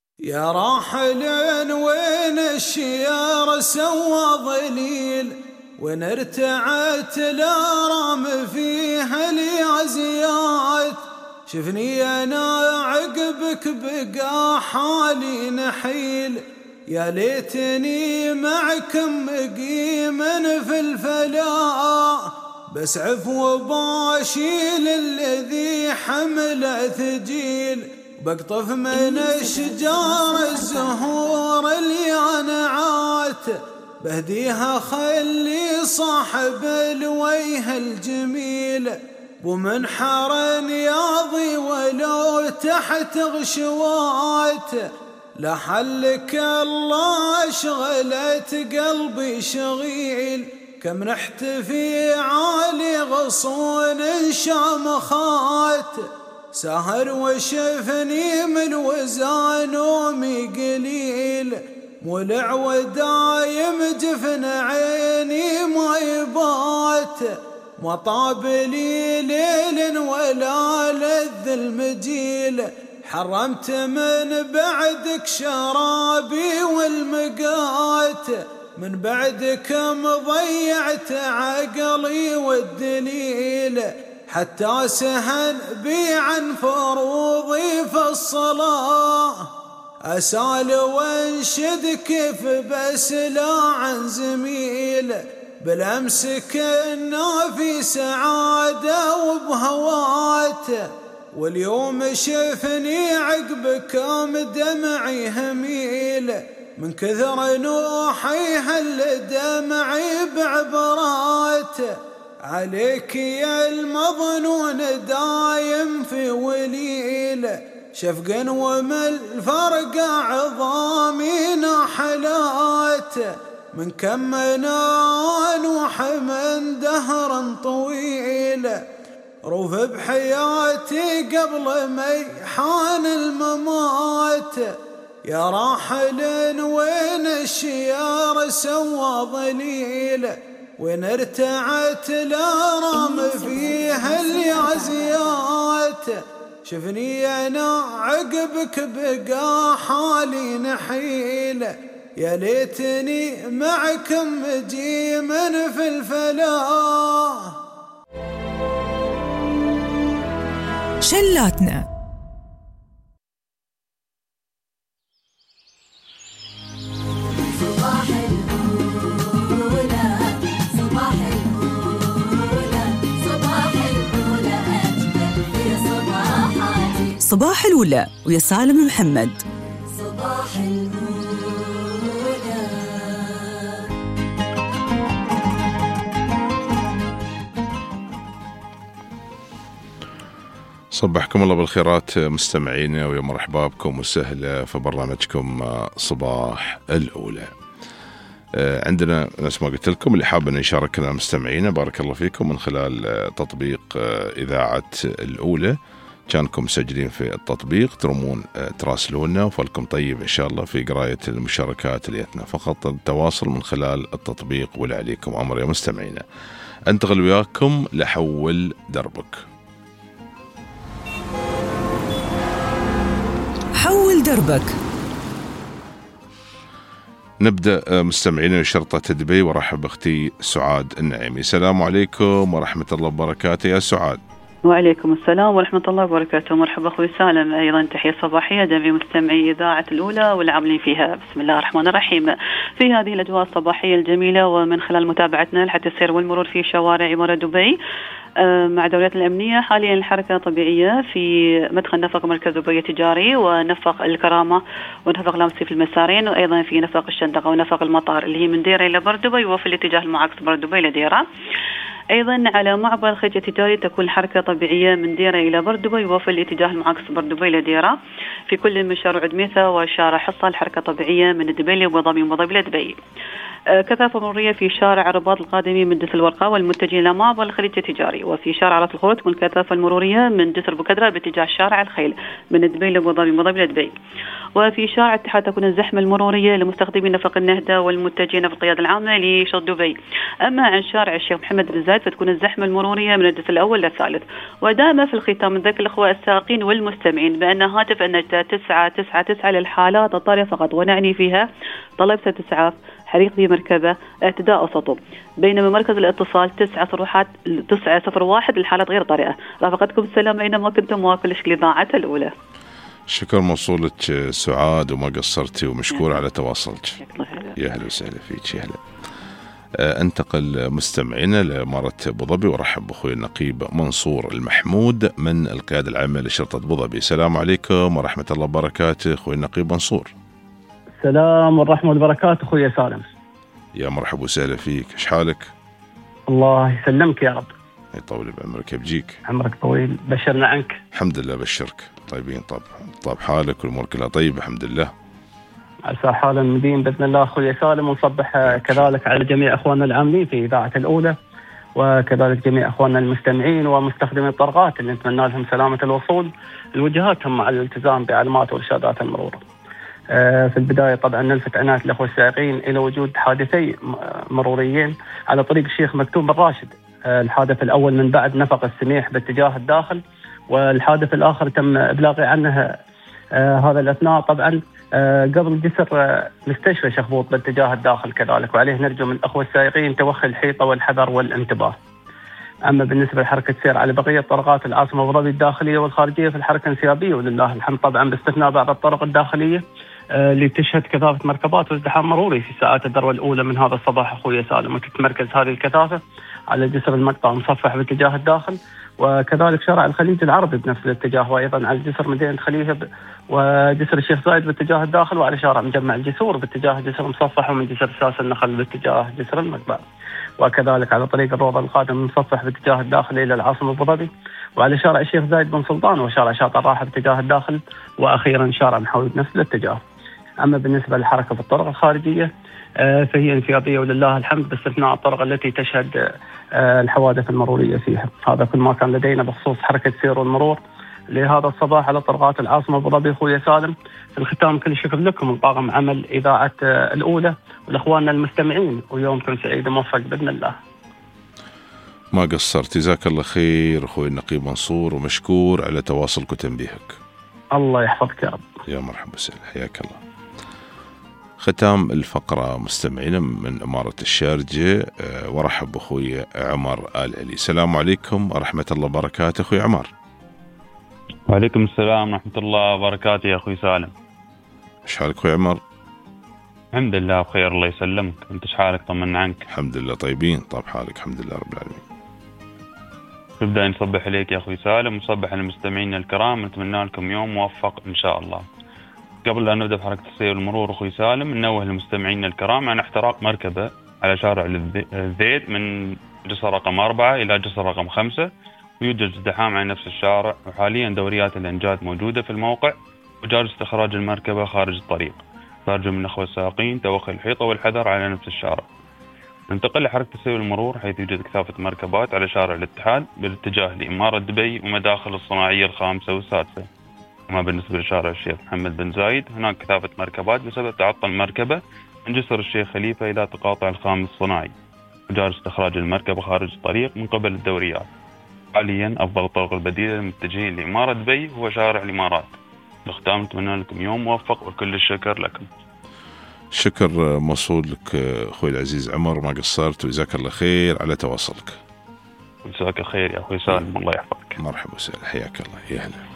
يا راحل وين الشيار سوى ظليل وين ارتعت الارام فيها اليازيات، شفني انا عقبك بقى حالي نحيل، يا ليتني معكم مقيما في الفلاء، بس عفو باشيل الذي حمله ثقيل، بقطف من اشجار الزهور اليانعات، بهديها خلي صاحب الوجه الجميل، ومنحر ياضي ولو تحت غشوات، لحلك الله شغلت قلبي شغيل، كم نحتفي عالي غصون شامخات، سهر وشفني من وزان نومي قليل، مولع ودايم جفن عيني ما يبات، ما طاب لي ليل ولا لذ المجيل، حرمت من بعدك شرابي والمقات، من بعدك مضيعت عقلي والدليل، حتى سهن بي عن فروضي في الصلاة، أسال وانشد كيف بس لا عن زميل، بالأمس كنا في سعادة وبهوات، واليوم شفني عقبكم دمعي هميل، من كثر نوحي هل دمعي بعبرات، عليك يا المظنون دايم في وليل، شفقا ومن الفرق عظامي نحلات، من كم نوح من دهر طويل، روف بحياتي قبل ميحان الممات، يا راحل وين الشيار سوى ضليل، وين ارتعت الارام فيها اليازيات، شفني انا عقبك بقى حالي نحيل، يا ليتني معكم مجيما في الفلاح. شلاتنا صباح الأولى صباح الأولى صباح الأولى أجمل في صباحاتي، صباح الأولى ويا سالم محمد. صباح الأولى. صبحكم الله بالخيرات مستمعينا، ويا مرحبا بكم وسهلا في برنامجكم صباح الأولى. عندنا نفس ما قلت لكم اللي حاب أن يشاركنا مستمعينا بارك الله فيكم من خلال تطبيق إذاعة الأولى، كانكم مسجلين في التطبيق ترمون تراسلونا، وفالكم طيب إن شاء الله في قراية المشاركات ليتنا، فقط التواصل من خلال التطبيق ولا عليكم أمر يا مستمعينا. أنتقل وياكم لحول دربك. حول دربك. نبدأ مستمعين شرطة دبي، ورحب بأختي سعاد النعيمي. السلام عليكم ورحمة الله وبركاته يا سعاد. وعليكم السلام ورحمة الله وبركاته. مرحبا أخوي سالم، أيضا تحية صباحية جميع مستمعي إذاعة الأولى والعاملين فيها. بسم الله الرحمن الرحيم. في هذه الأجواء الصباحية الجميلة ومن خلال متابعتنا لحتى السير والمرور في شوارع إمارة دبي مع دوريات الأمنية، حاليا الحركة طبيعية في مدخل نفق مركز دبي التجاري ونفق الكرامة ونفق لامسي في المسارين، وأيضا في نفق الشندقة ونفق المطار اللي هي من ديرة إلى بردبي وفي الاتجاه المعاكس بردبي إلى ديرة. أيضا على معبر الخليج التجاري تكون الحركة طبيعية من ديرة إلى بردبي وفي الاتجاه المعاكس بردبي إلى ديرة. في كل من شارع عدميثة وشارع حصة الحركة طبيعية من دبي وضمي وضمي إلى دبي. كثافة مرورية في شارع رباط القادمي من جسر الورقة والمتجه إلى معبر الخليج التجاري، وفي شارع راس الخروج تكون الكثافة المرورية من جسر بكدرة باتجاه شارع الخيل من دبي وضمي وضمي إلى دبي. وفي شارع الاتحاد تكون الزحمة المرورية لمستخدمين نفق النهدة والمتجهين في القيادة العامة لشط دبي. أما عن شارع الشيخ محمد بن زايد فتكون الزحمة المرورية من الجسر الأول للثالث. ودائما في الختام نذكر الأخوة السائقين والمستمعين بأن هاتف النجدة تسعة تسعة تسعة للحالات الطارئة فقط، ونعني فيها طلب إسعاف حريق بمركبة اعتداء وسطو. بينما مركز الاتصال تسعة صفر تسعة صفر واحد للحالات غير طارئة. رافقتكم السلام أينما كنتم وكلش الإذاعة الأولى. شكر موصولك سعاد وما قصرتي ومشكور على تواصلك. يا هلا وسهلا فيك. يا هلا. انتقل مستمعينا لإمارة أبو ظبي ورحب بأخوي النقيب منصور المحمود من القيادة العامة لشرطة أبو ظبي. السلام عليكم ورحمة الله وبركاته أخوي النقيب منصور. السلام والرحمة والبركاته أخوي سالم. يا مرحبا وسهلا فيك. إيش حالك؟ الله يسلمك يا رب. يطول بعمرك. كيف بيجيك؟ عمرك طويل. بشرنا عنك. الحمد لله بشرك. طيبين طب طب حالك والأمور كلها طيبة الحمد لله. عسى حال المدين بإذن الله أخوي سالم. ونصبح كذلك على جميع أخواننا العاملين في إذاعة الأولى وكذلك جميع أخواننا المستمعين ومستخدمي الطرقات اللي نتمنى لهم سلامة الوصول لوجهاتهم مع الالتزام بعلامات وإرشادات المرور. في البداية طبعا نلفت عناية الأخوة السائقين إلى وجود حادثي مروريين على طريق الشيخ مكتوم بن راشد. الحادث الأول من بعد نفق السميح باتجاه الداخل، والحادث الآخر تم إبلاغي عنه هذا الأثناء طبعا قبل جسر مستشفى شخبوط باتجاه الداخل كذلك، وعليه نرجو من الأخوة السائقين توخي الحيطة والحذر والانتباه. أما بالنسبة لحركة السير على بقية طرقات العاصمة أبو ظبي الداخلية والخارجية في الحركة انسيابية ولله الحمد طبعا باستثناء بعض الطرق الداخلية اللي تشهد كثافة مركبات وازدحام مروري في ساعات الذروة الأولى من هذا الصباح أخوي سالم، وتتمركز هذه الكثافة على جسر المقطع مصفح باتجاه الداخل، وكذلك شارع الخليج العربي بنفس الاتجاه، وأيضا على جسر مدينة خليفة وجسر الشيخ زايد باتجاه الداخل، وعلى شارع مجمع الجسور باتجاه جسر مصفح، ومن جسر ساس النخل باتجاه جسر المقبع، وكذلك على طريق الروضة القادم مصفح باتجاه الداخل إلى العاصمة أبو ظبي، وعلى شارع الشيخ زايد بن سلطان وشارع شاطئ الراحة باتجاه الداخل، وأخيرا شارع محاوي بنفس الاتجاه. أما بالنسبة للحركة في الطرق الخارجية فهي انسيابية ولله الحمد باستثناء الطرق التي تشهد الحوادث المرورية فيها. هذا كل ما كان لدينا بخصوص حركة السير والمرور لهذا الصباح على طرقات العاصمة أبو ظبي أخوي سالم. في الختام كل الشكر لكم وطاقم عمل إذاعة الأولى والأخواننا المستمعين، ويومكم سعيد وموفق بإذن الله. ما قصرت. جزاك الله خير أخوي النقيب منصور ومشكور على تواصلك وتنبيهك. الله يحفظك يا رب. يا مرحبا وسهلا حياك الله. ختام الفقرة مستمعين من إمارة الشارجة ورحب بأخوي عمر آل علي. السلام عليكم ورحمة الله وبركاته أخوي عمر. وعليكم السلام ورحمة الله وبركاته يا أخوي سالم. إيش حالك أخوي عمر؟ الحمد لله بخير الله يسلمك. أنت إيش حالك؟ طمنا عنك. الحمد لله طيبين. طيب حالك؟ الحمد لله رب العالمين. نبدأ نصبح عليك يا أخوي سالم ونصبح على المستمعين الكرام، نتمنى لكم يوم موفق إن شاء الله. قبل أن نبدأ بحركة السير والمرور أخوي سالم ننوه المستمعين الكرام عن احتراق مركبة على شارع الزيد من جسر رقم أربعة إلى جسر رقم خمسة، ويوجد ازدحام على نفس الشارع، وحاليا دوريات الإنجاد موجودة في الموقع وجاري استخراج المركبة خارج الطريق. فأرجو من الأخوة السائقين توخي الحيطة والحذر على نفس الشارع. ننتقل لحركة السير والمرور حيث يوجد كثافة مركبات على شارع الاتحاد بالاتجاه لإمارة دبي ومداخل الصناعية الخامسة والسادسة. أما بالنسبة لشارع الشيخ محمد بن زايد هناك كثافة مركبات بسبب تعطل مركبة من جسر الشيخ خليفة إلى تقاطع الخامس الصناعي، وجاري استخراج المركبة خارج الطريق من قبل الدوريات. حاليا أفضل الطرق البديلة للمتجهين لإمارة دبي هو شارع الإمارات. بالختام نتمنى لكم يوم موفق وكل الشكر لكم. شكر موصول لك أخوي العزيز عمر، ما قصرت وجزاك الله خير على تواصلك. جزاك خير يا أخوي سالم الله يحفظك. مرحبا وسهلا حياك الله. يا هلا.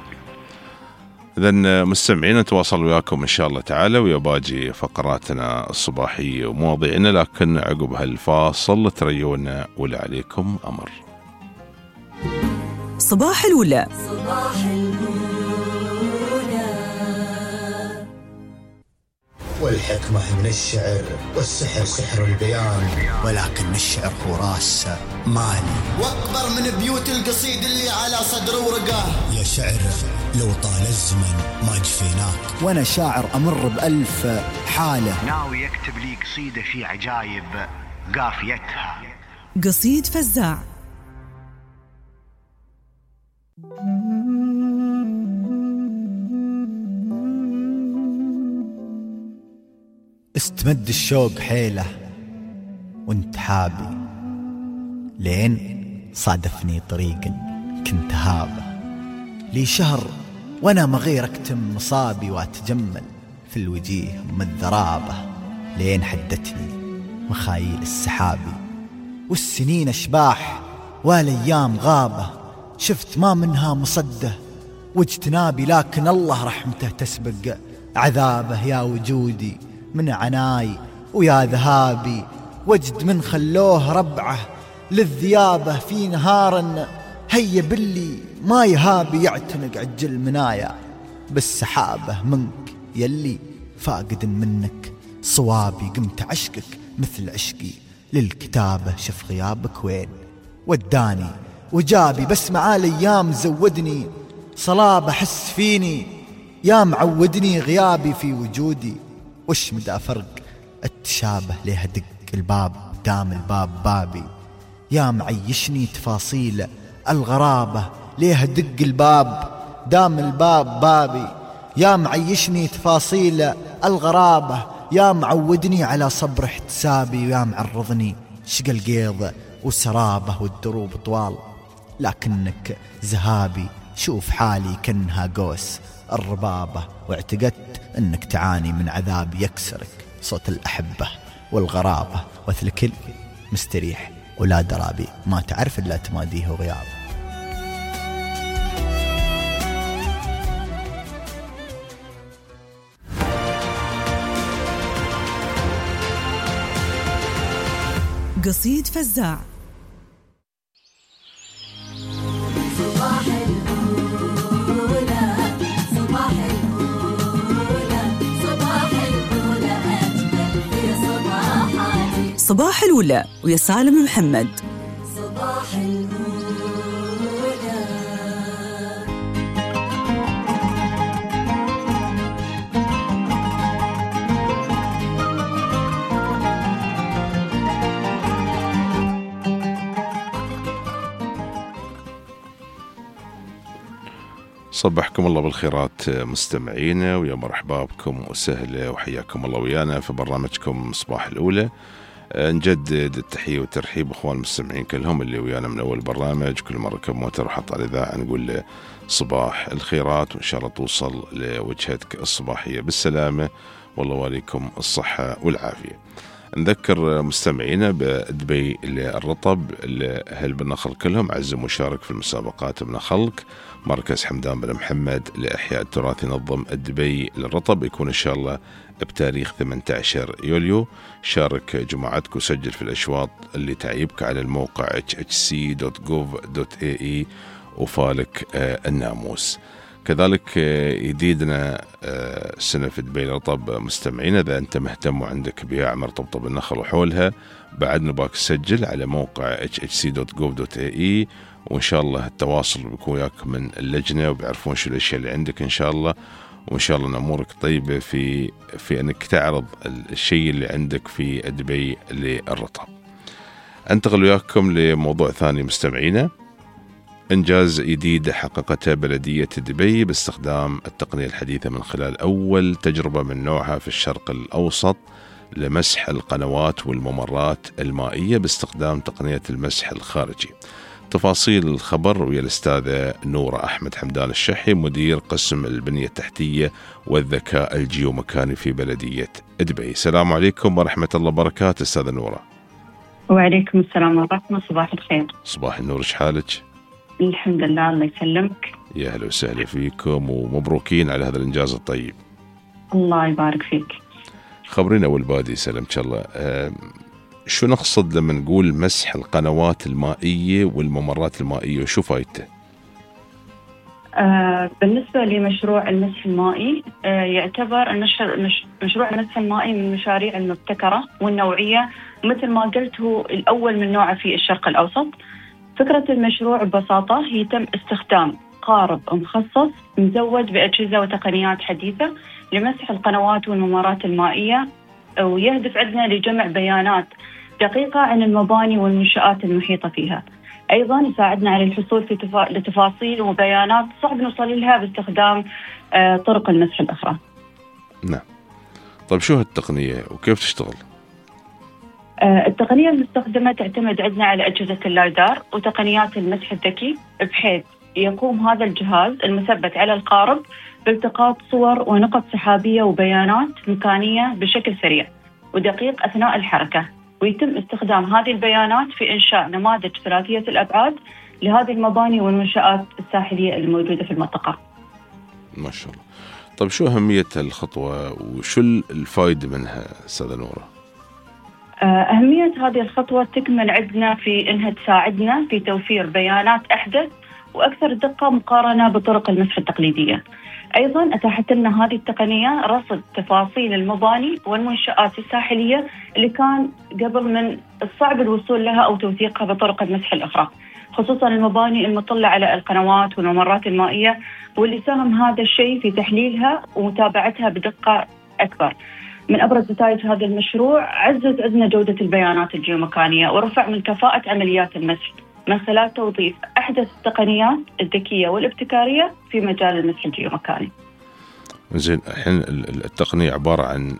إذن مستمعين نتواصل وياكم إن شاء الله تعالى ويا باقي فقراتنا الصباحية ومواضيعنا، لكن عقب هالفاصل تريونا ولا عليكم أمر. صباح الأولى. صباح الأولى. والحكمة من الشعر والسحر سحر البيان، ولكن الشعر هو راس مالي واكبر من بيوت القصيد اللي على صدر ورقاه. يا شعر لو طال الزمن ما جفيناك، وانا شاعر امر بألف حالة، ناوي يكتب لي قصيدة في عجايب قافيتها. قصيد فزاع. استمد الشوق حيلة وانت حابي، لين صادفني طريق كنت هابه، لي شهر وانا ما غير اكتم مصابي واتجمل في الوجيه من الذرابة، لين حدتني مخايل السحابي. والسنين أشباح والأيام غابة، شفت ما منها مصده واجتنابي، لكن الله رحمته تسبق عذابه. يا وجودي من عناي ويا ذهابي، وجد من خلوه ربعه للذيابة في نهار، هيا باللي ما يهابي يعتنق عجل منايا بالسحابة منك يلي فاقد منك صوابي. قمت عشقك مثل عشقي للكتابة، شف غيابك وين وداني وجابي، بس مع الأيام زودني صلابة أحس فيني، يا معودني غيابي في وجودي. وش مدى فرق التشابه ليه دق الباب دام الباب بابي، يا معيشني تفاصيل الغرابة ليه دق الباب دام الباب بابي، يا معيشني تفاصيل الغرابة، يا معودني على صبر احتسابي، ويا معرضني شقى القيض وسرابه والدروب طوال، لكنك ذهابي شوف حالي كنها قوس الربابة، واعتقدت انك تعاني من عذاب يكسرك صوت الأحبة والغرابة، وثل كل مستريح ولا درابي ما تعرف إلا تماديه وغياب. قصيد فزاع. صباح الأولى صباح الأولى صباح الأولى أجمل في صباحاتي. صباح الأولى ويا سالم محمد. صباح الأولى. صبحكم الله بالخيرات مستمعينا، ويا مرحبا بكم وسهلا وحياكم الله ويانا في برنامجكم صباح الأولى. نجدد التحية والترحيب أخوان المستمعين كلهم اللي ويانا من أول برنامج، كل مرة كم موتر وحط على الإذاعة نقول له صباح الخيرات، وإن شاء الله توصل لوجهتك الصباحية بالسلامة والله وعليكم الصحة والعافية. نذكر مستمعينا بدبي الرطب أهل بالنخل كلهم عز مشارك في المسابقات ابن خلق مركز حمدان بن محمد لإحياء التراث ينظم الدبي للرطب، يكون إن شاء الله بتاريخ ثمانية عشر يوليو. شارك جماعتك وسجل في الأشواط اللي تعيبك على الموقع اتش اتش سي دوت جوف دوت اي اي وفالك الناموس. كذلك يديدنا سنة في دبي للرطب مستمعين، إذا أنت مهتم وعندك بياع مرتبطة بالنخل وحولها بعد نباك تسجل على موقع اتش اتش سي دوت جوف دوت اي اي، وإن شاء الله التواصل بيكون وياك من اللجنة وبيعرفون شو الأشياء اللي عندك إن شاء الله، وإن شاء الله أمورك طيبة في في أنك تعرض الشيء اللي عندك في دبي للرطب. أنتقل وياكم لموضوع ثاني مستمعينا. إنجاز جديد حققته بلدية دبي باستخدام التقنية الحديثة من خلال أول تجربة من نوعها في الشرق الأوسط لمسح القنوات والممرات المائية باستخدام تقنية المسح الخارجي. تفاصيل الخبر ويا الأستاذة نورة أحمد حمدان الشحي مدير قسم البنية التحتية والذكاء الجيومكاني في بلدية دبي. السلام عليكم ورحمة الله وبركاته أستاذة نورة. وعليكم السلام ورحمة. صباح الخير. صباح النور، إيش حالك؟ الحمد لله الله يسلمك. يا هلا وسهلا فيكم ومبروكين على هذا الإنجاز الطيب. الله يبارك فيك. خبرينا أول بادي سلمك الله، أه شو نقصد لما نقول مسح القنوات المائية والممرات المائية وشو فايدته؟ آه بالنسبة لمشروع المسح المائي آه يعتبر النشر مش مشروع المسح المائي من المشاريع المبتكرة والنوعية، مثل ما قلت هو الأول من نوعه في الشرق الأوسط. فكرة المشروع ببساطة يتم استخدام قارب مخصص مزود بأجهزة وتقنيات حديثة لمسح القنوات والممرات المائية، ويهدف عندنا لجمع بيانات دقيقة عن المباني والمنشآت المحيطة فيها. أيضا يساعدنا على الحصول في تفا... لتفاصيل وبيانات صعب نوصل لها باستخدام آه طرق المسح الأخرى. نعم. طيب شو هالتقنية وكيف تشتغل؟ آه التقنية المستخدمة تعتمد عندنا على أجهزة اللايدار وتقنيات المسح الذكي، بحيث يقوم هذا الجهاز المثبت على القارب بالتقاط صور ونقط سحابية وبيانات مكانية بشكل سريع ودقيق أثناء الحركة، ويتم استخدام هذه البيانات في إنشاء نماذج ثلاثية الأبعاد لهذه المباني والمنشآت الساحلية الموجودة في المنطقة. ما شاء الله. طيب شو أهمية الخطوة وشو الفائدة منها أستاذة نورة؟ أهمية هذه الخطوة تكمن عندنا في أنها تساعدنا في توفير بيانات أحدث وأكثر دقة مقارنة بطرق المسح التقليدية. أيضا أتاحت لنا هذه التقنية رصد تفاصيل المباني والمنشآت الساحلية اللي كان قبل من الصعب الوصول لها أو توثيقها بطرق المسح الأخرى، خصوصا المباني المطلة على القنوات والممرات المائية، واللي ساهم هذا الشيء في تحليلها ومتابعتها بدقة أكبر. من أبرز نتائج هذا المشروع عزز عندنا جودة البيانات الجيومكانية ورفع من كفاءة عمليات المسح من خلال توظيف أحدث التقنيات الذكية والابتكارية في مجال المسح الجيومكاني. زين، الحين التقنية عبارة عن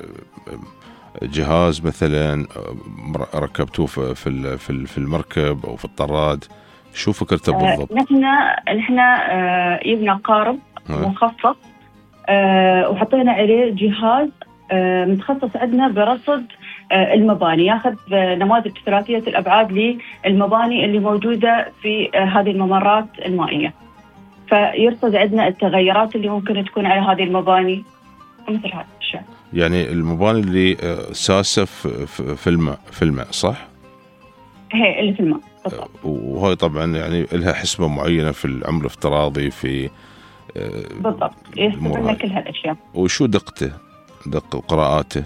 جهاز مثلا ركبتوه في في المركب أو في الطراد، شو فكرته بالضبط؟ آه نحن نحن آه يبنى قارب مخصص آه وحطينا عليه جهاز آه متخصص عندنا برصد آه المباني، ياخذ آه نماذج ثلاثية الأبعاد للمباني اللي موجودة في آه هذه الممرات المائية، فيرصد عندنا التغيرات اللي ممكن تكون على هذه المباني ومثل هذا الشيء. يعني المباني اللي ساسة في الماء في الماء صح؟ هي اللي في الماء بالضبط. وهاي طبعا يعني لها حسبة معينة في العمر الافتراضي في بالضبط، يستخدم كل هالأشياء. وشو دقته؟ دق قراءاته؟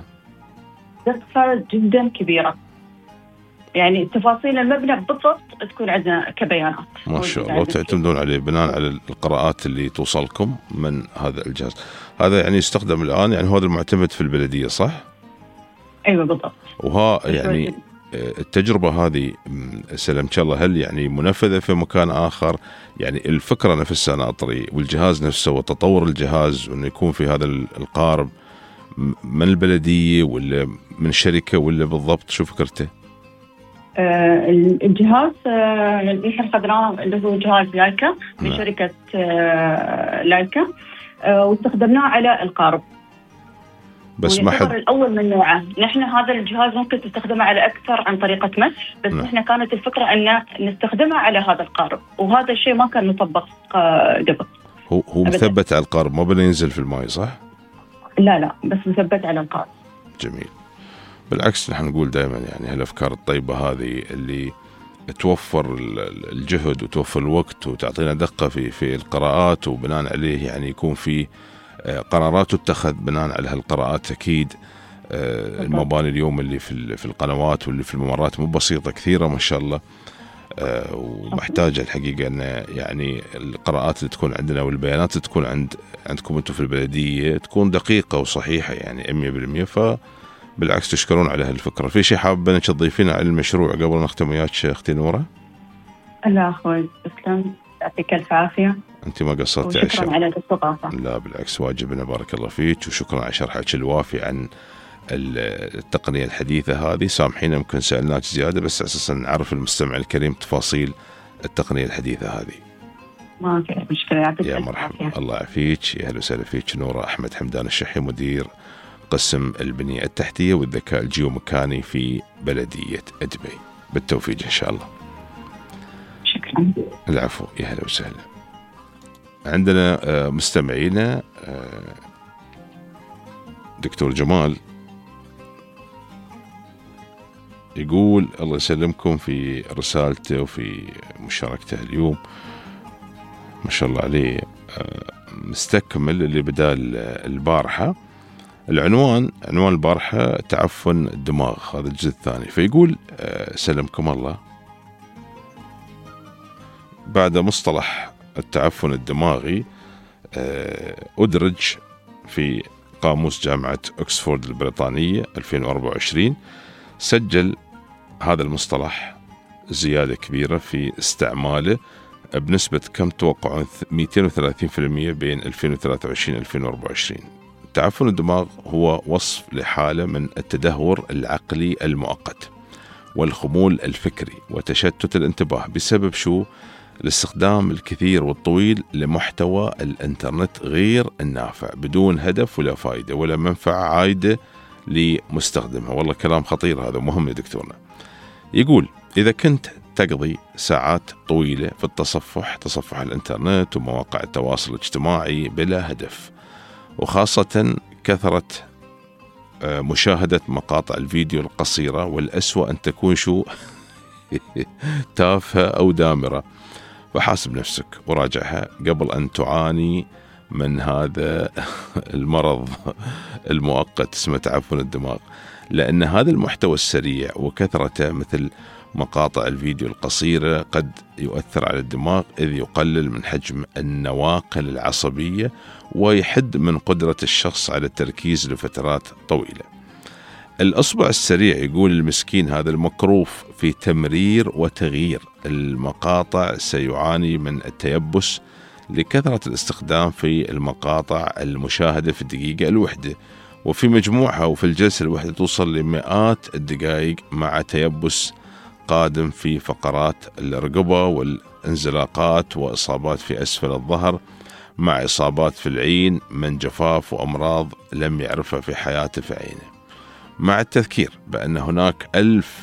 دقة جدا كبيرة، يعني تفاصيل المبنى بالضبط تكون عندنا كبيانات. ما شاء الله، وتعتمدون عليه بناء على القراءات اللي توصلكم من هذا الجهاز. هذا يعني يستخدم الآن، يعني هذا المعتمد في البلدية صح؟ أيوة بالضبط. وها يعني التجربة هذه سلام إن شاء الله هل يعني منفذة في مكان آخر؟ يعني الفكرة نفسها ناطري والجهاز نفسه وتطور الجهاز وإنه يكون في هذا القارب من البلدية ولا من شركة ولا بالضبط شو فكرته؟ آه الجهاز آه اللي احنا اخذناه اللي هو جهاز لايكا من نعم. شركة آه لايكا آه واستخدمناه على القارب، بس ما حد الأول من نوعه. نحن هذا الجهاز ممكن تستخدمه على أكثر عن طريقة مسح، بس نعم. نحن كانت الفكرة أن نستخدمه على هذا القارب، وهذا الشيء ما كان مطبق آه قبل. هو هو مثبت على القارب ما بنا ينزل في الماء صح؟ لا لا بس مثبت على القارب. جميل. بالعكس نحن نقول دائما يعني هالأفكار الطيبة هذه اللي توفر الجهد وتوفر الوقت وتعطينا دقة في في القراءات وبناء عليه يعني يكون في قرارات تتخذ بناء على هالقراءات. أكيد المباني اليوم اللي في في القنوات واللي في الممرات مو بسيطة، كثيرة ما شاء الله، ومحتاجة الحقيقة أن يعني القراءات اللي تكون عندنا والبيانات اللي تكون عند عندكم أنتم في البلدية تكون دقيقة وصحيحة يعني مية بالمية. فبالعكس تشكرون على هالفكرة. في شيء حابة أنك تضيفين على المشروع قبل ما نختم وياك أختي نورة؟ لا أخوي تسلم، يعطيك الف عافية. أنت ما قصرتي على شكرا على الاستضافة. لا بالعكس واجبنا، بارك الله فيك، وشكرا على شرحك الوافي عن التقنية الحديثة هذه. سامحينا يمكن سألناك زيادة بس أساسا نعرف المستمع الكريم تفاصيل التقنية الحديثة هذه. ما في مشكلة، يعطيك يا مرحبا. الله يعافيك، يا أهلا وسهلا فيك نورة أحمد حمدان الشحي، مدير قسم البنية التحتية والذكاء الجيومكاني في بلدية دبي. بالتوفيق إن شاء الله. شكرا. العفو، يا أهلا وسهلا. عندنا مستمعينا دكتور جمال يقول الله يسلمكم في رسالته وفي مشاركته اليوم ما شاء الله عليه مستكمل اللي بدأ البارحة. العنوان عنوان البارحة تعفن الدماغ، هذا الجزء الثاني. فيقول سلمكم الله بعد مصطلح التعفن الدماغي أدرج في قاموس جامعة أكسفورد البريطانية ألفين وأربعة وعشرين، سجل هذا المصطلح زيادة كبيرة في استعماله بنسبة كم توقعون مئتين وثلاثين بالمئة بين ألفين وثلاثة وعشرين ألفين وأربعة وعشرين. تعفن الدماغ هو وصف لحالة من التدهور العقلي المؤقت والخمول الفكري وتشتت الانتباه بسبب شو؟ الاستخدام الكثير والطويل لمحتوى الانترنت غير النافع بدون هدف ولا فائدة ولا منفعة عايدة لمستخدمها. والله كلام خطير هذا، مهم يا دكتورنا. يقول إذا كنت تقضي ساعات طويلة في التصفح، تصفح الإنترنت ومواقع التواصل الاجتماعي بلا هدف، وخاصة كثرة مشاهدة مقاطع الفيديو القصيرة، والأسوأ أن تكون شو تافهة أو دامرة، فحاسب نفسك وراجعها قبل أن تعاني من هذا المرض المؤقت اسمه تعفن الدماغ. لأن هذا المحتوى السريع وكثرته مثل مقاطع الفيديو القصيرة قد يؤثر على الدماغ، إذ يقلل من حجم النواقل العصبية ويحد من قدرة الشخص على التركيز لفترات طويلة. الأصبع السريع يقول المسكين هذا المكروف في تمرير وتغيير المقاطع سيعاني من التيبس لكثرة الاستخدام في المقاطع المشاهدة في الدقيقة الوحدة، وفي مجموعها وفي الجلسة الوحدة توصل لمئات الدقائق، مع تيبس قادم في فقرات الرقبة والانزلاقات وإصابات في أسفل الظهر، مع إصابات في العين من جفاف وأمراض لم يعرفها في حياته في عينه. مع التذكير بأن هناك ألف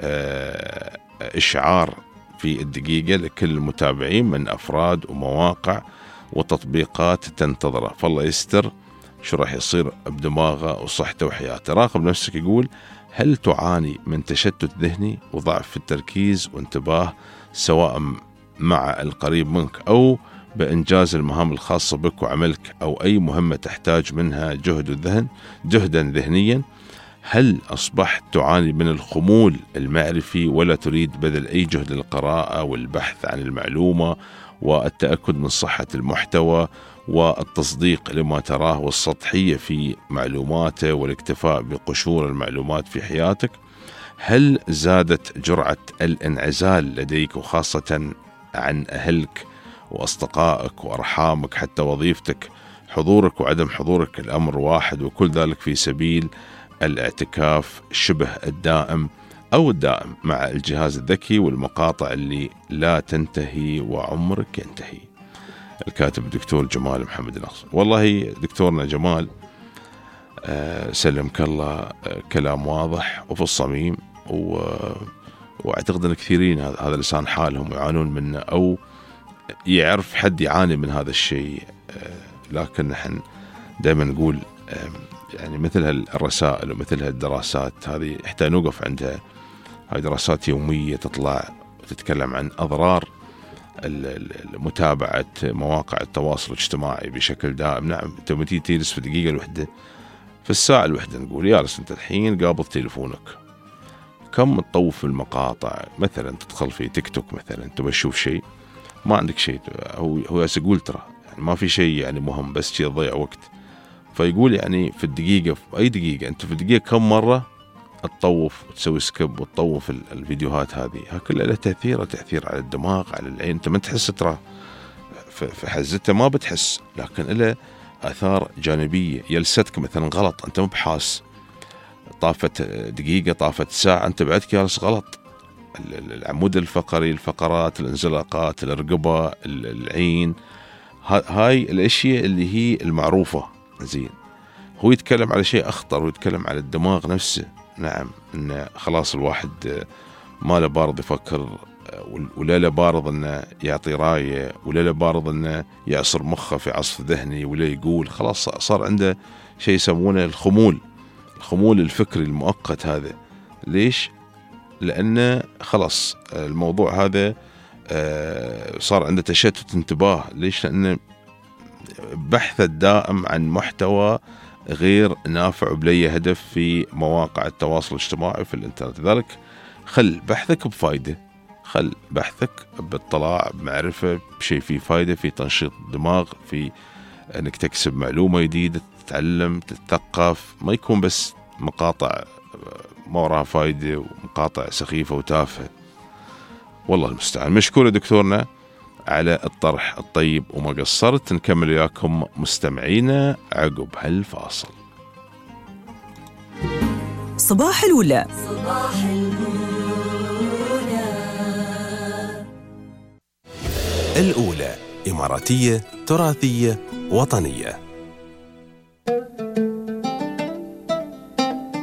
إشعار في الدقيقة لكل المتابعين من أفراد ومواقع وتطبيقات تنتظره، فالله يستر شو راح يصير بدماغه وصحته وحياته. راقب نفسك. يقول هل تعاني من تشتت ذهني وضعف في التركيز وانتباه، سواء مع القريب منك أو بإنجاز المهام الخاصة بك وعملك، أو أي مهمة تحتاج منها جهد الذهن جهدا ذهنيا؟ هل أصبحت تعاني من الخمول المعرفي ولا تريد بذل أي جهد للقراءة والبحث عن المعلومة والتأكد من صحة المحتوى والتصديق لما تراه والسطحية في معلوماته والاكتفاء بقشور المعلومات في حياتك؟ هل زادت جرعة الانعزال لديك، وخاصة عن أهلك وأصدقائك وأرحامك حتى وظيفتك؟ حضورك وعدم حضورك الأمر واحد، وكل ذلك في سبيل الاعتكاف شبه الدائم أو الدائم مع الجهاز الذكي والمقاطع اللي لا تنتهي وعمرك ينتهي. الكاتب الدكتور جمال محمد ناصر. والله دكتورنا جمال آه سلمك الله، آه كلام واضح وفي الصميم، و... واعتقد ان كثيرين هذا لسان حالهم يعانون منه، او يعرف حد يعاني من هذا الشيء. آه لكن نحن دائما نقول آه يعني مثل هالرسائل ومثل هالدراسات هذه احتاج نوقف عندها. هاي دراسات يومية تطلع وتتكلم عن أضرار متابعة مواقع التواصل الاجتماعي بشكل دائم. نعم، انت متى تجلس في الدقيقة الوحدة، في الساعة الوحدة، نقول جالس انت الحين قابض تليفونك، كم تطوف المقاطع؟ مثلا تدخل في تيك توك مثلا، تبى تشوف شيء ما عندك شيء، هو هو يقول ترى يعني ما في شيء يعني مهم، بس شيء تضيع وقت. فيقول يعني في الدقيقة، في أي دقيقة أنت في الدقيقة كم مرة تطوف وتسوي سكيب وتطوف الفيديوهات هذه؟ ها كلها له تأثير تأثير على الدماغ، على العين. أنت ما تحس ترى في حزتها، ما بتحس، لكن له آثار جانبية. يلستك مثلا غلط، أنت مو بحاس، طافت دقيقة طافت ساعة، أنت بعدك جالس غلط. العمود الفقري، الفقرات، الانزلاقات، الرقبة، العين، هاي الأشياء اللي هي المعروفة. زين، هو يتكلم على شيء أخطر، ويتكلم على الدماغ نفسه. نعم، إنه خلاص الواحد ما له بارض يفكر، ولا له بارض إنه يعطي راية، ولا له بارض إنه يعصر مخه في عصف ذهني، ولا يقول. خلاص صار عنده شيء يسمونه الخمول، الخمول الفكري المؤقت هذا. ليش؟ لأنه خلاص الموضوع هذا صار عنده تشتت انتباه. ليش؟ لأنه بحث الدائم عن محتوى غير نافع وبلي هدف في مواقع التواصل الاجتماعي في الانترنت. لذلك خل بحثك بفايدة، خل بحثك باطلاع، بمعرفة، بشيء فيه فايدة، في تنشيط الدماغ، في انك تكسب معلومة جديدة، تتعلم، تتثقف. ما يكون بس مقاطع ما وراها فايدة ومقاطع سخيفة وتافهة. والله المستعان. مشكور دكتورنا على الطرح الطيب، وما قصرت. نكمل وياكم مستمعينا عقب هالفاصل. صباح الأولى. صباح الأولى. الأولى إماراتية تراثية وطنية.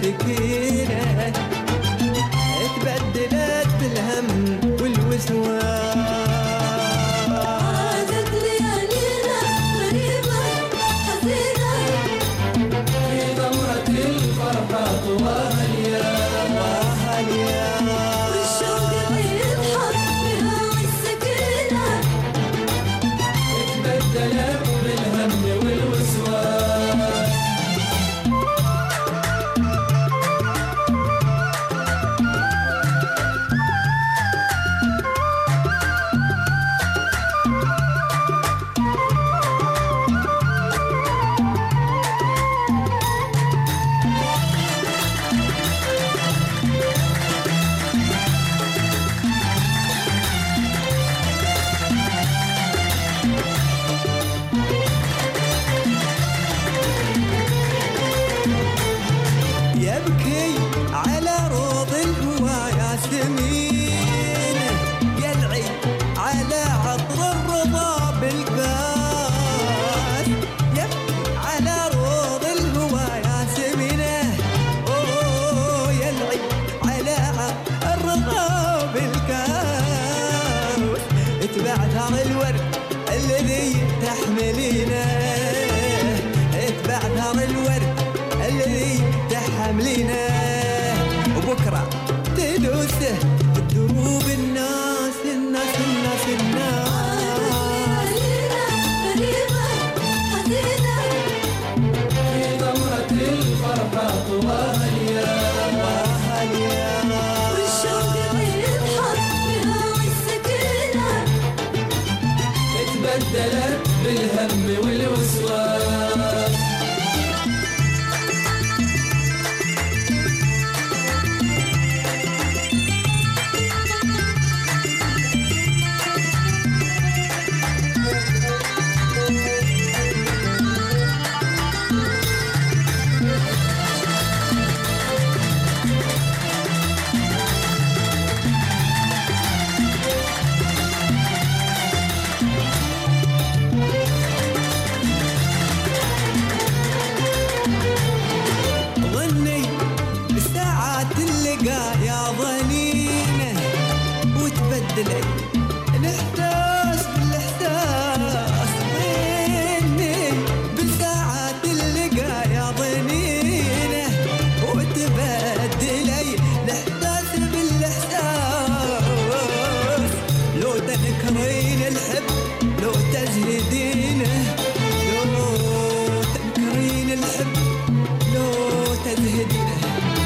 والسكينة تبدلت بالهم والوسواس. عادت ليالينا غريبة حزينة في ضمرة الفرحة طواليا طواليا والشوق يضحك بها والسكينة تبدلت بالهم والوسواس. يبكي على روض الهوى ياسمين يلعي على عطر الرضا بالكاس. يبكي على روض الهوى ياسمين أوه يلعي على عطر الرضا بالكاس. اتبع ثار الورد الذي تحملينه اتبع ثار الورد الذي تحملينه وبكرة تدوسه دروب الناس الناس الناس الناس. غريبة حزينة في ضمرة الفرحة طواليا طواليا والشوق يضحك بها والسكينة تبدلت بالهم والوسواس. ظني بالساعات اللقا يا ظنينه وتبدلي الاحساس بالاحساس. ظني بالساعات اللقا يا ظنينه وتبدلي الاحساس بالاحساس. لو تذكرين الحب لو تزهدينه لو تذكرين الحب لو تزهدينه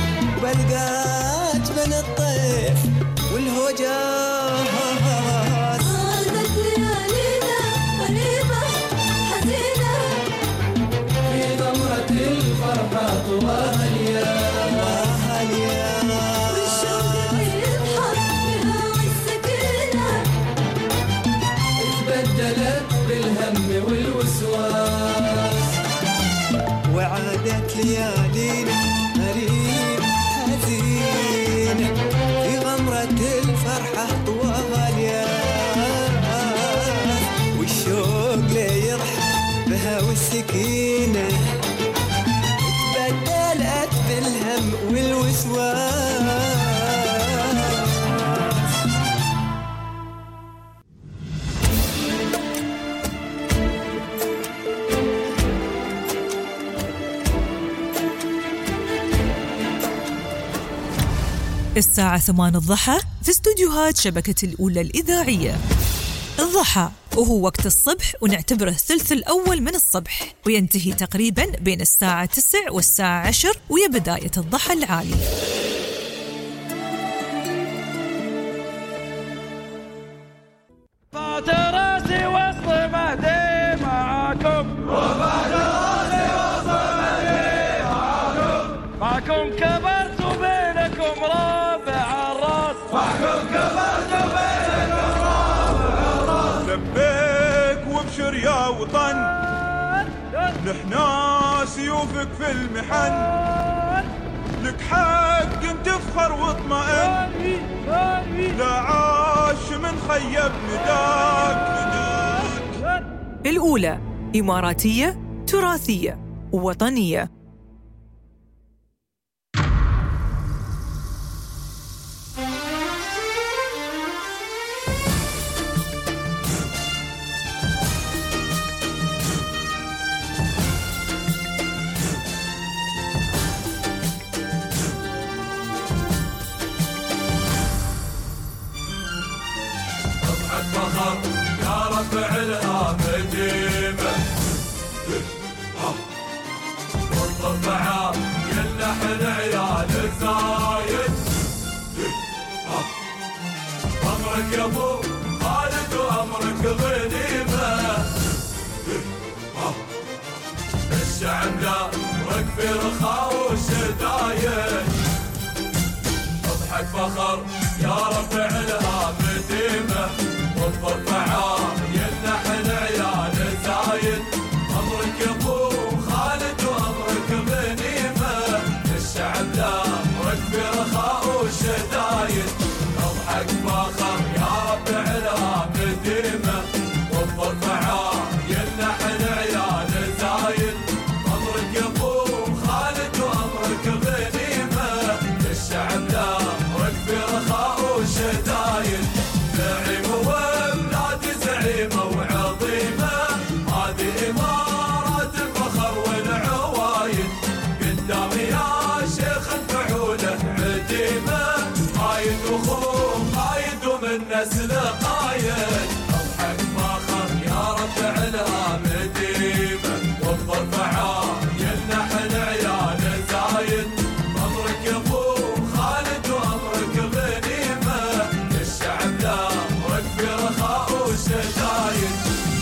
بلقاك بين الطيف والهجاس. عادت ليالينا غريبة حزينة في ضمرة الفرحة طواليا طواليا والشوق يضحك بها والسكينة تبدلت بالهم والوسواس. وعادت ليالينا غريب حزين في غمرة الفرحة طواليا والشوق ليضحك بها والسكينة تبدلت بالهم والوسواس. الساعة ثمان الضحى في استوديوهات شبكة الأولى الإذاعية. الضحى وهو وقت الصبح ونعتبره الثلث الأول من الصبح وينتهي تقريبا بين الساعة تسع والساعة عشر ويا بداية الضحى العالي. رفعت راسي وسط مهدي معاكم رفعت راسي وسط مهدي معاكم معكم كبرت وبينكم رافع الراس معكم كبرت وبينكم رافع الراس. لبيك وابشر يا وطن نحنا سيوفك في المحن لك حق تفخر واطمئن لا عاش من خيب نداك نداك. الأولى إماراتية تراثية ووطنية. نحن عيال الزايد. أمرك يا أبو خالد وأمرك غنيمة، الشعب لا وقف رخاء وشدايد. اضحك فخر يا رفع لها مديمة، واضبط معايا نحن عيال زايد. أمرك يا أبو خالد وأمرك غنيمة، الشعب لا وقف رخاء وشدايد. اضحك فخر يا رفع لها مديمة، واضبط معايا نحن عيال زايد. أمرك يا أبو خالد وأمرك غنيمة، الشعب لا وقف رخاء وشدايد. زعيم وولاد زعيمة وعظيمة، هذه إمارات الفخر والعوايد. قدامي يا شيخ الفعولة عديمة، قايد وخوف قايد ومن نسل قايد. اضحك فخر يا رفع لها مديمة، واضبط معايا نحن عيال زايد. أمرك يا أبو خالد وأمرك غنيمة، الشعب لا وقف رخاء وشدايد.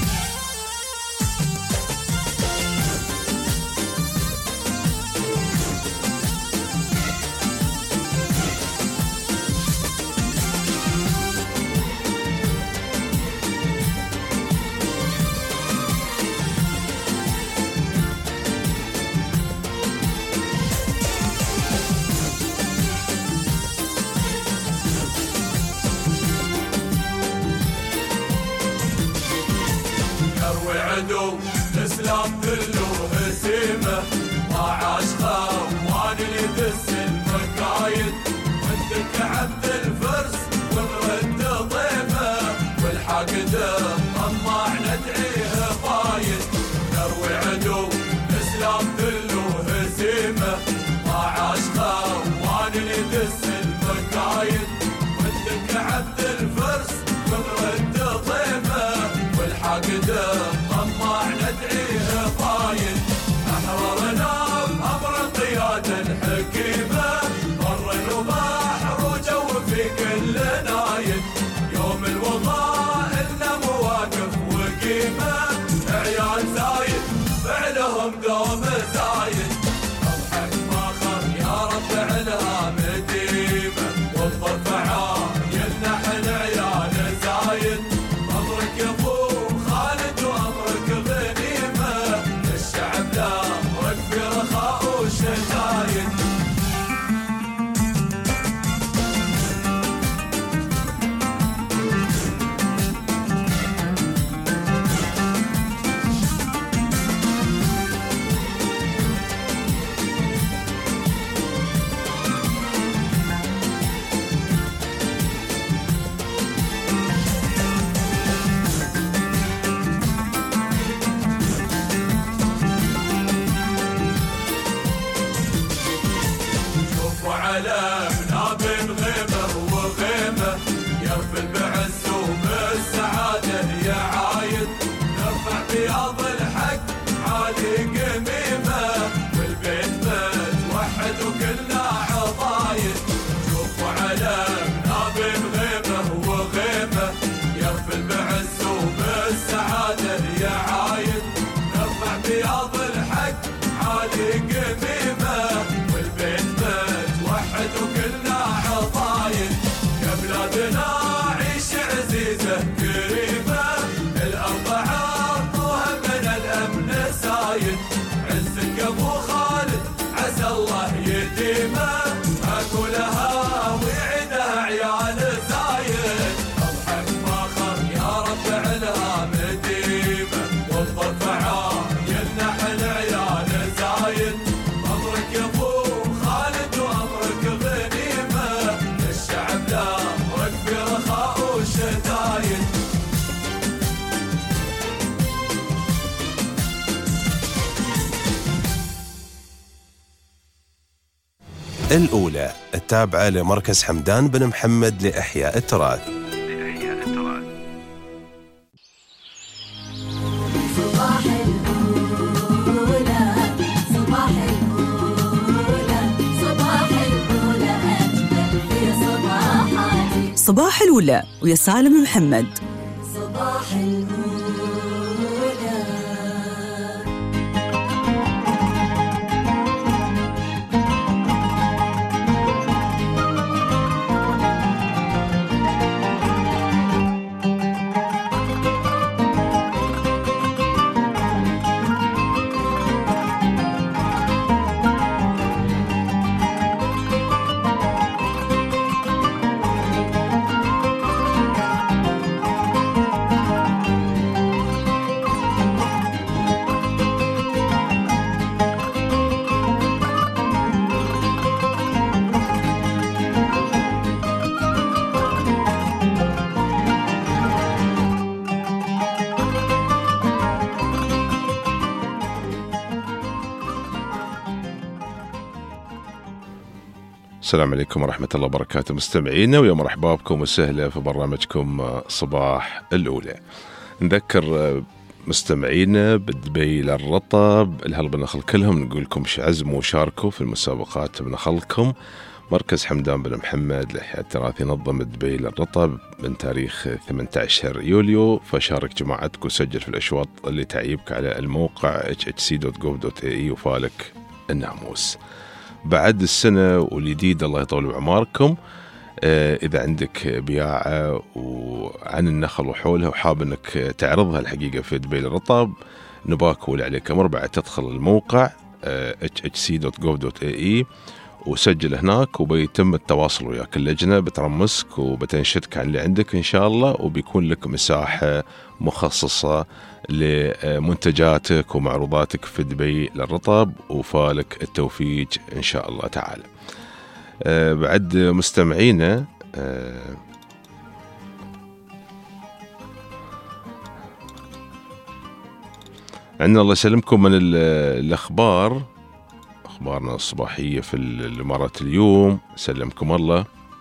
يروي عدو الإسلام كله هزيمة، ما عاش خوان اللي دس المكايد. عندك عبد الفرس ونرد ضيفه، والحاقد الطماع ندعيه فايد. يروي عدو الإسلام كله هزيمة، ما عاش خوان اللي دس المكايد. عندك عبد الفرس ونرد ضيفه، والحاقد الطماع ندعيه فايد. أحررنا بأمر القيادة الحكيمة، بر وبحر وجو في كل نايد. يوم الوضاء لنا مواقف وقيمة، عيال زايد فعلهم دوم زايد. اضحك فخر يا رفع لها مديمة، واضبط معايا نحن عيال زايد. أمرك يا أبو خالد وأمرك غنيمة، الشعب لا وقف رخاء وشدايد. علمنا بالغيبة وغيمة، يغفل بعز وبالسعادة يا عايد. نرفع بياض الحق عالي قميمة، والبيت متوحد وكلنا عضايد. شوفوا علمنا بالغيبة وغيمة، يغفل بعز وبالسعادة يا عايد. نرفع بياض الحق عالي قميمة، والبيت متوحد وكلنا عضايد. يا بلادنا عيش عزيزة كريمة، الأرض عرضها من الأمن سايد. عزك يا أبو خالد عسى الله يديمه، أقولها ويعيدها عيال زايد. اضحك فخر يا رفع لها مديمة، واضبط معايا نحن عيال زايد. أمرك يا أبو خالد وأمرك غنيمة، الشعب لا وقف رخاء وشدايد. الأولى التابعة لمركز حمدان بن محمد لإحياء التراث. صباح الأولى صباح الأولى صباح الأولى ويا سالم محمد. صباح الأولى. السلام عليكم ورحمة الله وبركاته مستمعينا، ويا مرحبا بكم وسهلا في برنامجكم صباح الأولى. نذكر مستمعينا بدبي للرطب الهل بنخل كلهم، نقول لكم عزموا وشاركوا في المسابقات بنخلكم. مركز حمدان بن محمد لإحياء التراث ينظم دبي للرطب من تاريخ ثمانية عشر يوليو، فشارك جماعتك وسجل في الأشواط اللي تعيبك على الموقع اتش اتش سي دوت جوف دوت اي وفالك الناموس. بعد السنة والجديد الله يطول بعماركم، آه إذا عندك بياعة وعن النخل وحولها وحاب أنك تعرضها الحقيقة في دبي للرطب، نباك ولا عليك أمر بعد تدخل الموقع آه اتش اتش سي دوت جوف دوت اي وسجل هناك، وبيتم التواصل وياك اللجنة بترمسك وبتنشدك عن اللي عندك إن شاء الله، وبيكون لك مساحة مخصصة لمنتجاتك ومعروضاتك في دبي للرطب، وفالك التوفيق إن شاء الله تعالى. أه بعد مستمعينا أه عندنا الله يسلمكم من الأخبار، أخبارنا الصباحية في الإمارات اليوم. سلمكم الله.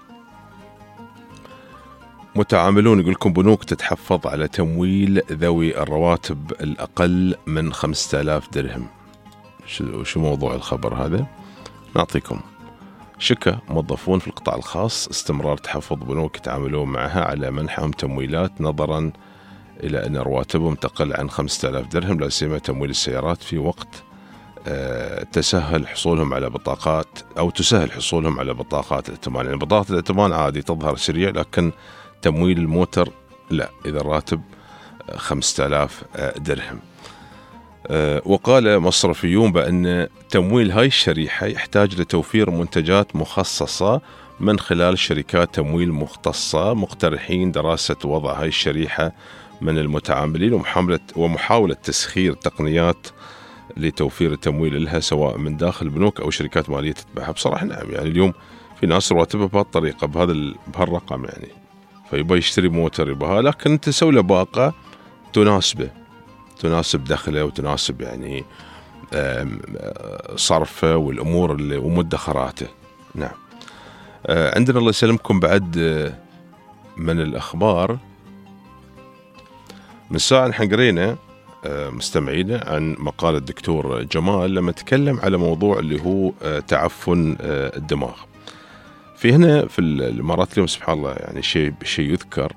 متعاملون يقول لكم بنوك تتحفظ على تمويل ذوي الرواتب الأقل من خمسة آلاف درهم. شو موضوع الخبر هذا؟ نعطيكم. شكى موظفون في القطاع الخاص استمرار تحفظ بنوك يتعاملون معها على منحهم تمويلات نظرا إلى أن رواتبهم تقل عن خمسة آلاف درهم، لا سيما تمويل السيارات، في وقت أه تسهل حصولهم على بطاقات أو تسهل حصولهم على بطاقات الائتمان. يعني بطاقة الائتمان عادي تظهر سريع، لكن تمويل الموتر لا، إذا الراتب خمسة آلاف درهم. أه وقال مصرفيون بأن تمويل هاي الشريحة يحتاج لتوفير منتجات مخصصة من خلال شركات تمويل مختصة، مقترحين دراسة وضع هاي الشريحة من المتعاملين ومحاولة ومحاولة تسخير تقنيات لتوفير التمويل لها سواء من داخل البنوك أو شركات مالية تتبعها. بصراحة نعم، يعني اليوم في ناس رواتبها بهالطريقة بهذا بهالرقم، يعني فيبغى يشتري موتر يبغاها، لكن انت تسوي له باقة تناسبه، تناسب دخله وتناسب يعني صرفه والأمور اللي ومدخراته. نعم. عندنا الله يسلمكم بعد من الأخبار من ساعة حنقرينا مستمعينا عن مقال الدكتور جمال لما تكلم على موضوع اللي هو تعفن الدماغ. في هنا في الإمارات اليوم سبحان الله يعني شيء شيء يذكر،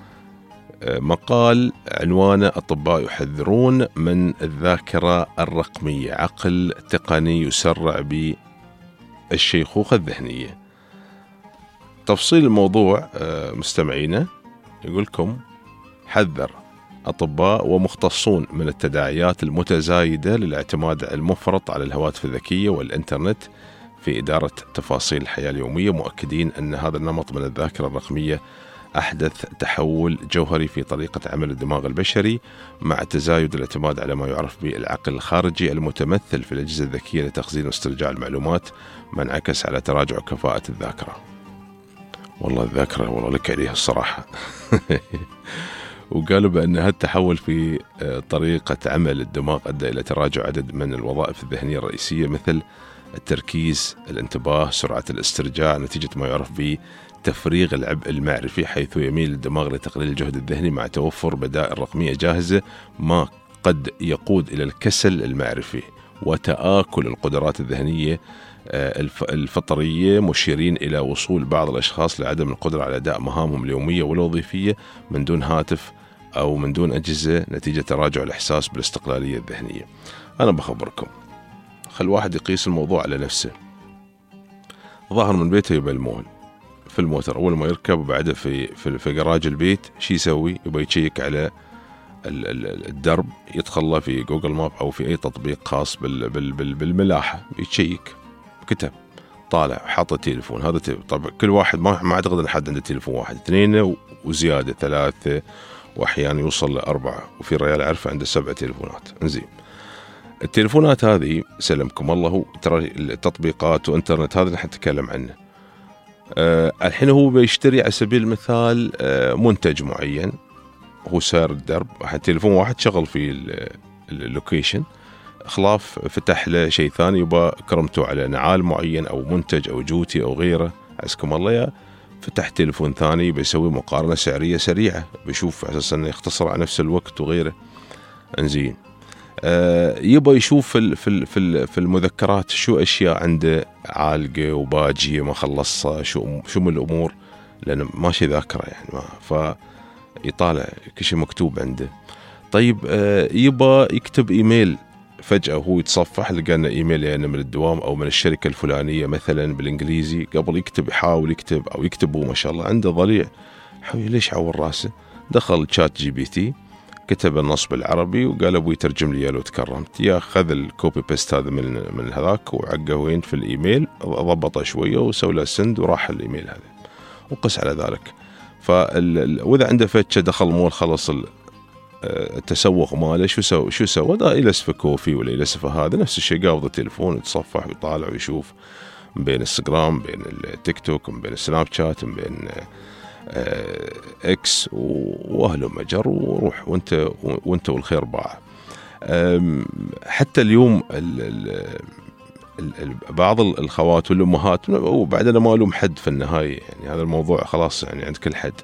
مقال عنوانه أطباء يحذرون من الذاكرة الرقمية، عقل تقني يسرع بالشيخوخة الذهنية. تفصيل الموضوع مستمعينا يقول لكم حذر أطباء ومختصون من التداعيات المتزايدة للاعتماد المفرط على الهواتف الذكية والإنترنت في إدارة تفاصيل الحياة اليومية، مؤكدين أن هذا النمط من الذاكرة الرقمية أحدث تحول جوهري في طريقة عمل الدماغ البشري، مع تزايد الاعتماد على ما يعرف بالعقل الخارجي المتمثل في الأجهزة الذكية لتخزين واسترجاع المعلومات، ما انعكس على تراجع كفاءة الذاكرة. والله الذاكرة والله لك عليها الصراحة. وقالوا بأن هذا التحول في طريقة عمل الدماغ أدى إلى تراجع عدد من الوظائف الذهنية الرئيسية مثل التركيز، الانتباه، سرعة الاسترجاع، نتيجة ما يعرف بتفريغ العبء المعرفي، حيث يميل الدماغ لتقليل الجهد الذهني مع توفر بدائل رقمية جاهزة، ما قد يقود إلى الكسل المعرفي وتآكل القدرات الذهنية الفطرية، مشيرين إلى وصول بعض الأشخاص لعدم القدرة على أداء مهامهم اليومية والوظيفية من دون هاتف أو من دون أجهزة نتيجة تراجع الإحساس بالاستقلالية الذهنية. أنا بخبركم، خل واحد يقيس الموضوع على نفسه. ظاهر من بيته يبقى المول في الموتر، أول ما يركب وبعده في في, في جراج البيت شي يسوي؟ يبقى يشيك على الدرب، يدخل له في جوجل ماب أو في أي تطبيق خاص بال بال بال بالملاحة، يتشيك كتب طالع حاط التليفون. هذا طبعا كل واحد ما ما أعتقد أن حد عنده تليفون واحد، اثنين وزيادة ثلاثة وأحيانا يوصل لأربعة، وفي رجال عرفه عنده سبع تليفونات. انزين التليفونات هذه سلمكم الله، هو ترى التطبيقات وإنترنت هذا نحن نتكلم عنه. أه الحين هو بيشتري على سبيل المثال أه منتج معين، هو سعر الدرب، تليفون واحد شغل في اللوكيشن، خلاف فتح له شيء ثاني يبقى كرمته على نعال معين أو منتج أو جوتي أو غيره، عزكم الله يا فتح تليفون ثاني بيسوي مقارنة سعرية سريعة، بيشوف على أساس أنه يختصر على نفس الوقت وغيره. انزين آه يبقى يشوف في في في المذكرات شو أشياء عنده عالقة وباجية ما خلصها، شو شو من الأمور، لأنه ماشي ذاكرة يعني ما، فيطالع كل شيء مكتوب عنده. طيب آه يبقى يكتب إيميل، فجأة هو يتصفح لقانا إيميل يعني من الدوام أو من الشركة الفلانية مثلا بالإنجليزي، قبل يكتب يحاول يكتب أو يكتبه ما شاء الله عنده ضليع، حوي ليش عور راسه، دخل تشات جي بي تي كتب النص بالعربي وقال أبوي ترجم لي لو تكرمت، يا خذ الكوبي بيست هذا من من هذاك وعقه وين في الإيميل، ضبطه شوية وسوي له سند وراح الإيميل هذا، وقس على ذلك. فال وإذا عنده فتشة دخل مول خلص التسوق ماله، شو سوى شو سوى ده، يلسف كوفي ولا يلسف هذا، نفس الشيء قابض التليفون يتصفح ويطالع ويشوف بين انستغرام بين التيك توك بين السناب شات بين اكس واهله مجر، وروح وانت وانت والخير باع. حتى اليوم ال ال بعض الخوات والامهات، وبعدين ما الوم حد في النهايه يعني، هذا الموضوع خلاص يعني عند كل حد.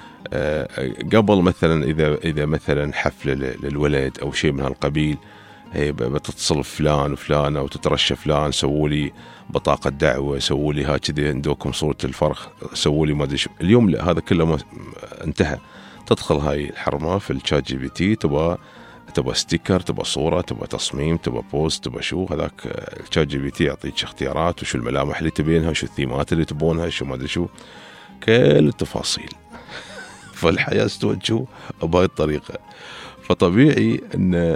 قبل مثلا اذا اذا مثلا حفله للولد او شيء من هالقبيل، هي بتتصل فلان وفلان او تترشى فلان، سووا لي بطاقه دعوه، سووا لي هكذا عندكم صوره الفرخ، سووا لي ما ادري. اليوم لا، هذا كله انتهى. تدخل هاي الحرمه في الشات جي بي تي، تبغى تبغى ستيكر، تبغى صوره، تبغى تصميم، تبغى بوست، تبغى شو، هذاك الشات جي بي تي يعطيك اختيارات وشو الملامح اللي تبينها، شو الثيمات اللي تبونها، شو ما ادري شو، كل التفاصيل. فالحياة توجه بهاي الطريقة. فطبيعي أن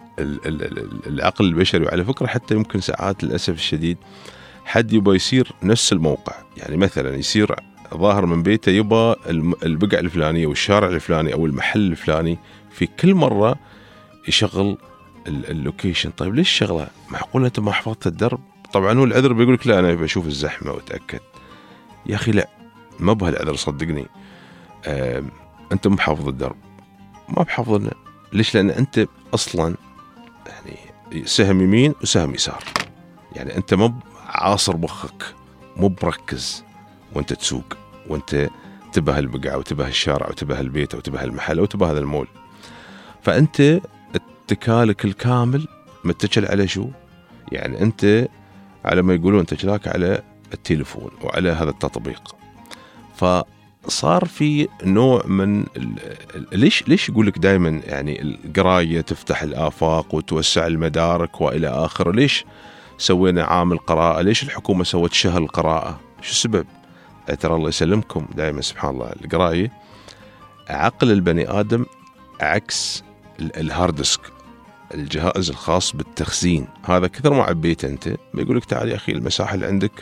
العقل البشري، وعلى فكرة حتى يمكن ساعات للأسف الشديد حد يبغى يصير نفس الموقع، يعني مثلا يصير ظاهر من بيته يبغى البقعة الفلانية والشارع الفلاني أو المحل الفلاني، في كل مرة يشغل اللوكيشن. طيب ليش شغله؟ معقولة أنت ما حفظت الدرب؟ طبعا هو العذر بيقول لك لا أنا بشوف الزحمة وأتأكد. يا أخي لا، ما بهالعذر صدقني. آه، أنت مو بحافظ الدرب، ما بحافظنا. ليش؟ لأن أنت أصلا يعني سهم يمين وسهم يسار، يعني أنت مو عاصر مخك، مو بركز وأنت تسوق، وأنت تبه البقعة وتبه الشارع وتبه البيت وتبه المحل وتبه هذا المول. فأنت اتكالك الكامل متكل على شو؟ يعني أنت على ما يقولون اتكلاك على التليفون وعلى هذا التطبيق. ف صار في نوع من ليش ليش يقول لك دائما يعني القرايه تفتح الآفاق وتوسع المدارك والى اخره؟ ليش سوينا عام القراءه؟ ليش الحكومه سوت شهر القراءه؟ شو السبب؟ ترى الله يسلمكم دائما سبحان الله القرايه عقل البني ادم عكس الهاردسك، الجهاز الخاص بالتخزين. هذا كثر ما عبيت انت بيقول لك تعال يا اخي المساحه اللي عندك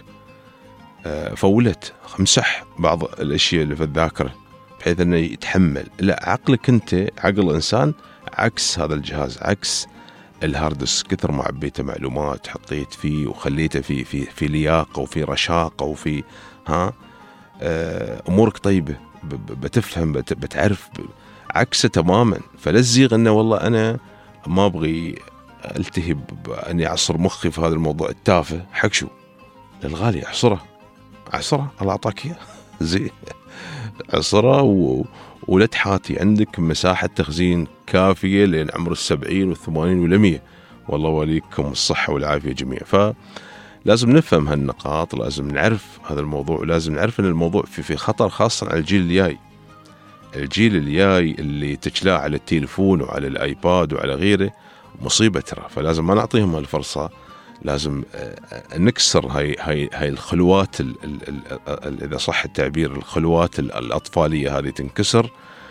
فولت، امسح بعض الاشياء اللي في الذاكره بحيث انه يتحمل. لا، عقلك انت عقل الانسان عكس هذا الجهاز، عكس الهاردس. كثر ما عبيته معلومات حطيت فيه وخليته في في في لياقه وفي رشاقه وفي ها امورك طيبه، بتفهم بتعرف، عكسه تماما. فلا تزيغ انه والله انا ما ابغي التهب اني اعصر مخي في هذا الموضوع التافه. حق شو للغالي؟ احصره عصرة الله أعطاك إياه زين، عصرة و... ولا تحاتي عندك مساحة تخزين كافية لين عمر السبعين والثمانين والمية، والله وليكم الصحة والعافية جميعا. فلازم نفهم هالنقاط، لازم نعرف هذا الموضوع، ولازم نعرف أن الموضوع في في خطر، خاصة على الجيل الجاي. الجيل الجاي اللي تجلاه على التليفون وعلى الآيباد وعلى غيره مصيبة ترى. فلازم ما نعطيهم هالفرصة، لازم نكسر هاي هاي هاي الخلوات ال ال ال إذا صح التعبير، الخلوات الأطفالية هذه تنكسر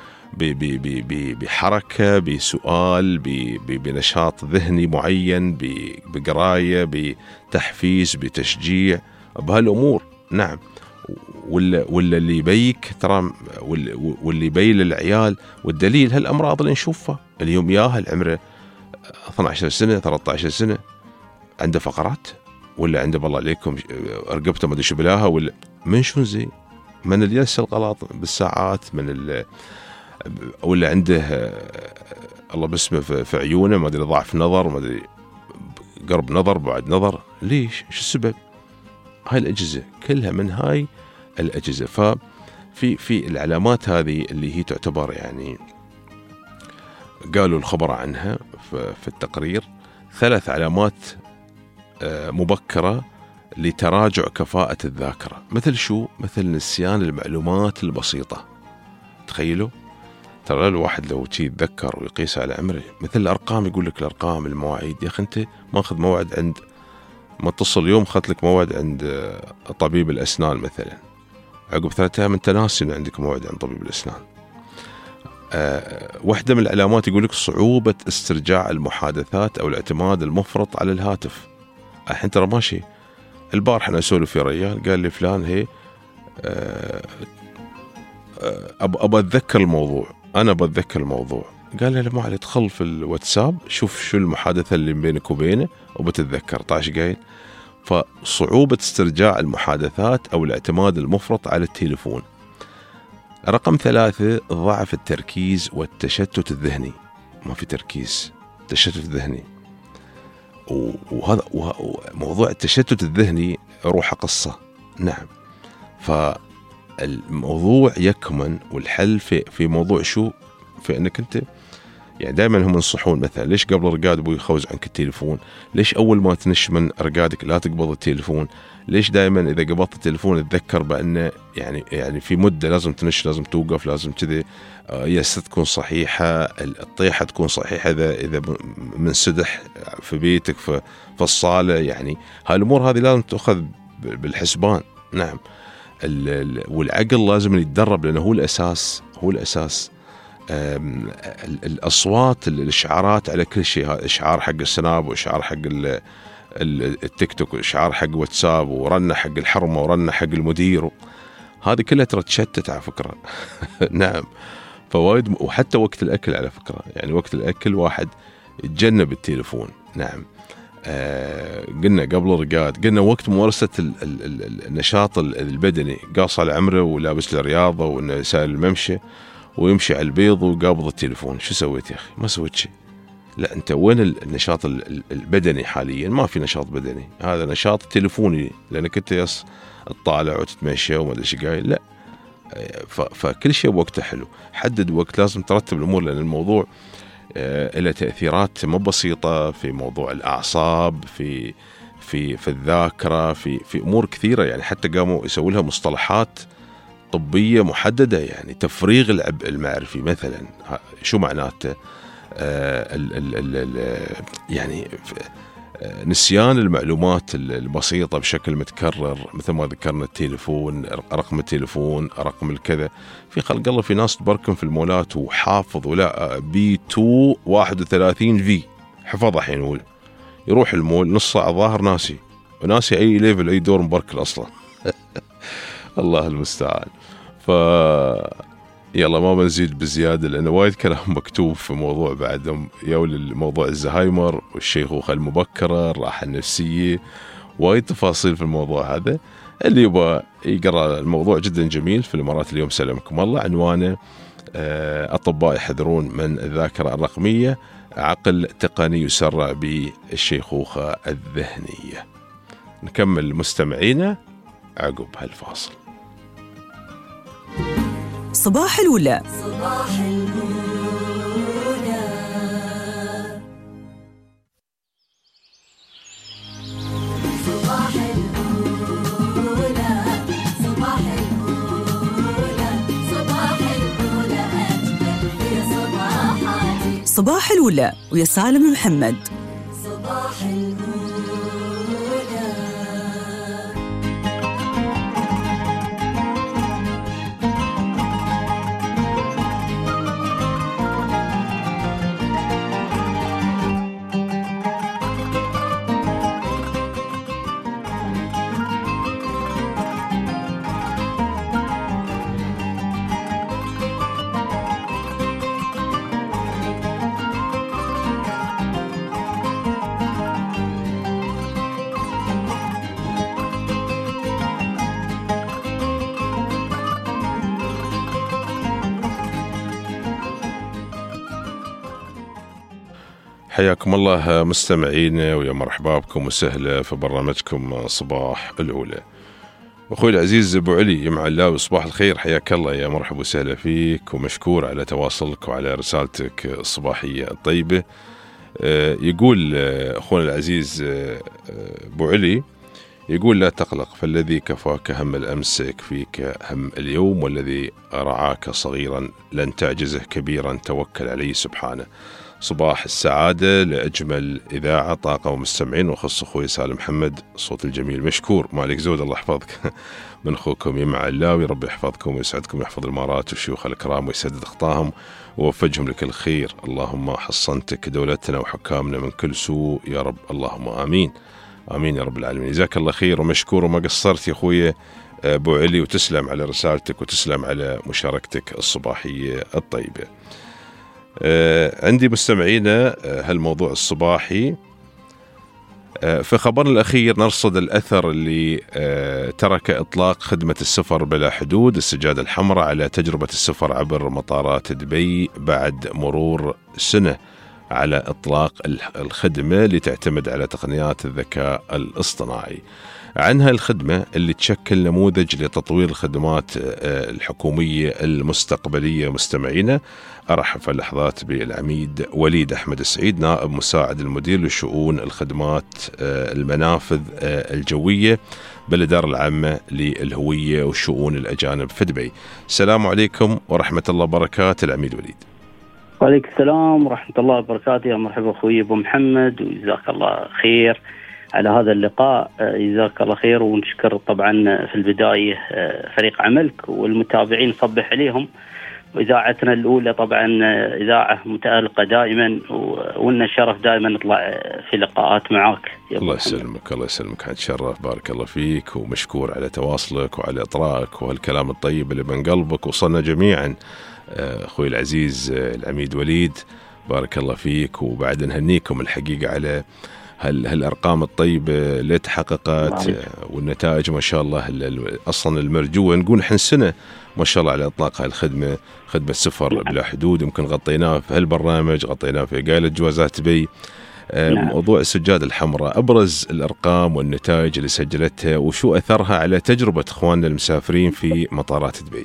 بحركة، بسؤال، بنشاط ذهني معين، بقراية، بتحفيز، بتشجيع بهالأمور. نعم. ولا ولا اللي يبيك ترى، واللي يبي للعيال، والدليل هالأمراض اللي نشوفها اليوم، ياها العمره اثني عشر سنة ثلاثة عشر سنة عنده فقرات، ولا عنده بالله عليكم رقبته ما ادري شو بلاها، ولا من شو زي من الياس الغلط بالساعات، من ال ولا عنده الله باسمه في عيونه ما ادري ضعف نظر، ما ادري قرب نظر بعد نظر. ليش؟ شو السبب؟ هاي الأجهزة كلها من هاي الأجهزة. ففي في العلامات هذه اللي هي تعتبر يعني قالوا الخبراء عنها في التقرير ثلاث علامات مبكرة لتراجع كفاءة الذاكرة. مثل شو؟ مثل نسيان المعلومات البسيطة. تخيلوا ترى الواحد لو شي يتذكر ويقيس على عمره، مثل الأرقام، يقول لك الأرقام، المواعيد، يا أخي أنت ماخذ موعد عند، ما اتصل يوم خذ لك موعد عند طبيب الأسنان مثلا، عقب ثلاثة أيام أنت ناسي إن عندك موعد عند طبيب الأسنان. أه واحدة من العلامات يقول لك صعوبة استرجاع المحادثات أو الاعتماد المفرط على الهاتف. الحين ترى ماشي، البارح أنا أسولف في ريال قال لي فلان هي أه أب أبى أتذكر الموضوع، أنا بتذكر الموضوع. قال لي ما علي، ادخل في الواتساب شوف شو المحادثة اللي بينك وبينه وبتتذكر. طاش قايل. فصعوبة استرجاع المحادثات أو الاعتماد المفرط على التليفون. رقم ثلاثة ضعف التركيز والتشتت الذهني. ما في تركيز، تشتت ذهني. وهذا موضوع التشتت الذهني روح قصة. نعم. فالموضوع يكمن والحل في في موضوع شو؟ في انك انت يعني دائما هم ينصحون مثلا ليش قبل الرقاد ابوي يخوز عنك التليفون؟ ليش اول ما تنش من رقادك لا تقبض التليفون؟ ليش دائما اذا قبضت التليفون تذكر بانه يعني يعني في مده لازم تنش، لازم توقف، لازم كذا ياسة تكون صحيحه، الطيحه تكون صحيحه، اذا اذا منسدح في بيتك في في الصاله، يعني هالامور هذه لازم تاخذ بالحسبان. نعم. والعقل لازم يتدرب لانه هو الاساس، هو الاساس. الأصوات، الإشعارات على كل شيء، إشعار حق السناب وإشعار حق التيك توك وإشعار حق واتساب ورنة حق الحرمة ورنة حق المدير، هذه كلها ترى تشتت على فكرة. نعم. فوايد. وحتى وقت الأكل على فكرة، يعني وقت الأكل واحد يتجنب التليفون. نعم. آه قلنا قبل الرقاد، قلنا وقت ممارسة النشاط البدني، قاص على عمره ولابس له رياضة وإنه سائل الممشى ويمشي على البيض وقابض التليفون. شو سويت يا أخي؟ ما سويت شيء. لا، أنت وين النشاط البدني حاليا؟ ما في نشاط بدني، هذا نشاط تليفوني، لأنك أنت يص تطالع وتتمشى وما أدري إيش قايل. لا، فكل شيء بوقته حلو. حدد وقت، لازم ترتب الأمور، لأن الموضوع له تأثيرات مو بسيطة في موضوع الأعصاب، في في في الذاكرة، في في أمور كثيرة. يعني حتى قاموا يسوي لها مصطلحات طبية محددة، يعني تفريغ العبء المعرفي مثلا. شو معناته؟ آه ال ال ال يعني نسيان المعلومات البسيطة بشكل متكرر، مثل ما ذكرنا التليفون، رقم التليفون، رقم الكذا. في خلق الله في ناس تبركم في المولات وحافظ، ولا بي تو واحد وثلاثين في حفظها حين، يقول يروح المول نص ساعة ظاهر ناسي، وناسي أي ليفل أي دور مبركل أصلا. الله المستعان. ف يلا ما بنزيد بزيادة، لأنه وايد كلام مكتوب في موضوع بعدهم، يولي موضوع الزهايمر والشيخوخة المبكرة، الراحة النفسية، وايد تفاصيل في الموضوع هذا. اللي يبغى يقرأ الموضوع جدا جميل في الإمارات اليوم سلامكم الله، عنوانه أطباء يحذرون من الذاكرة الرقمية، عقل تقني يسرع بالشيخوخة الذهنية. نكمل مستمعينا عقب هالفاصل. صباح الولا. صباح الولا. صباح الأولى ويا سالم محمد. صباح الأولى. حياكم الله مستمعينا ويا مرحبا بكم وسهلا في برنامجكم صباح الأولى. أخوي العزيز أبو علي يمع الله صباح الخير، حياك الله، يا مرحبا وسهلا فيك ومشكور على تواصلك وعلى رسالتك الصباحية الطيبة. يقول أخونا العزيز أبو علي، يقول لا تقلق فالذي كفاك هم الأمس يكفيك هم اليوم، والذي رعاك صغيرا لن تعجزه كبيرا، توكل عليه سبحانه. صباح السعادة لأجمل إذاعة طاقة ومستمعين، وخص أخوي سالم محمد صوت الجميل، مشكور مالك زود الله يحفظك. من أخوكم يمع الله، ربي يحفظكم ويسعدكم ويحفظ الإمارات والشيوخ الكرام ويسدد أخطاهم ووفجهم لك الخير. اللهم حصنتك دولتنا وحكامنا من كل سوء يا رب، اللهم آمين آمين يا رب العالمين. جزاك الله خير ومشكور وما قصرت يا أخوي أبو علي، وتسلم على رسالتك وتسلم على مشاركتك الصباحية الطيبة. آه عندي مستمعينا آه هالموضوع الصباحي. آه في خبرنا الأخير نرصد الأثر اللي آه ترك إطلاق خدمة السفر بلا حدود السجادة الحمراء على تجربة السفر عبر مطارات دبي بعد مرور سنة على إطلاق الخدمة اللي تعتمد على تقنيات الذكاء الاصطناعي. عنها الخدمة اللي تشكل نموذج لتطوير الخدمات الحكومية المستقبلية. مستمعينا أرحب في اللحظات بالعميد وليد أحمد السعيد، نائب مساعد المدير لشؤون الخدمات المنافذ الجوية بالإدارة العامة للهوية والشؤون الأجانب في دبي. السلام عليكم ورحمة الله وبركاته العميد وليد. وعليكم السلام ورحمة الله وبركاته، يا مرحبا أخوي أبو محمد، وجزاك الله خير على هذا اللقاء. جزاك الله خير، ونشكر طبعا في البداية فريق عملك والمتابعين، صبح عليهم، وإذاعتنا الأولى طبعا إذاعة متألقة دائما، ولنا الشرف دائما نطلع في لقاءات معاك. الله يسلمك الله يسلمك، هتشرف، بارك الله فيك، ومشكور على تواصلك وعلى إطرائك وهالكلام الطيب اللي من قلبك وصلنا جميعا. أخوي العزيز العميد وليد بارك الله فيك، وبعد نهنيكم الحقيقة على هال هالأرقام الطيبة اللي تحققت والنتائج ما شاء الله أصلا المرجوة. نقول نحن سنة ما شاء الله على إطلاق هالخدمة، خدمة سفر بلا حدود، يمكن غطيناه في هالبرنامج، غطيناه في قائلة جوازات بي. موضوع السجادة الحمراء، أبرز الأرقام والنتائج اللي سجلتها وشو أثرها على تجربة إخواننا المسافرين في مطارات دبي؟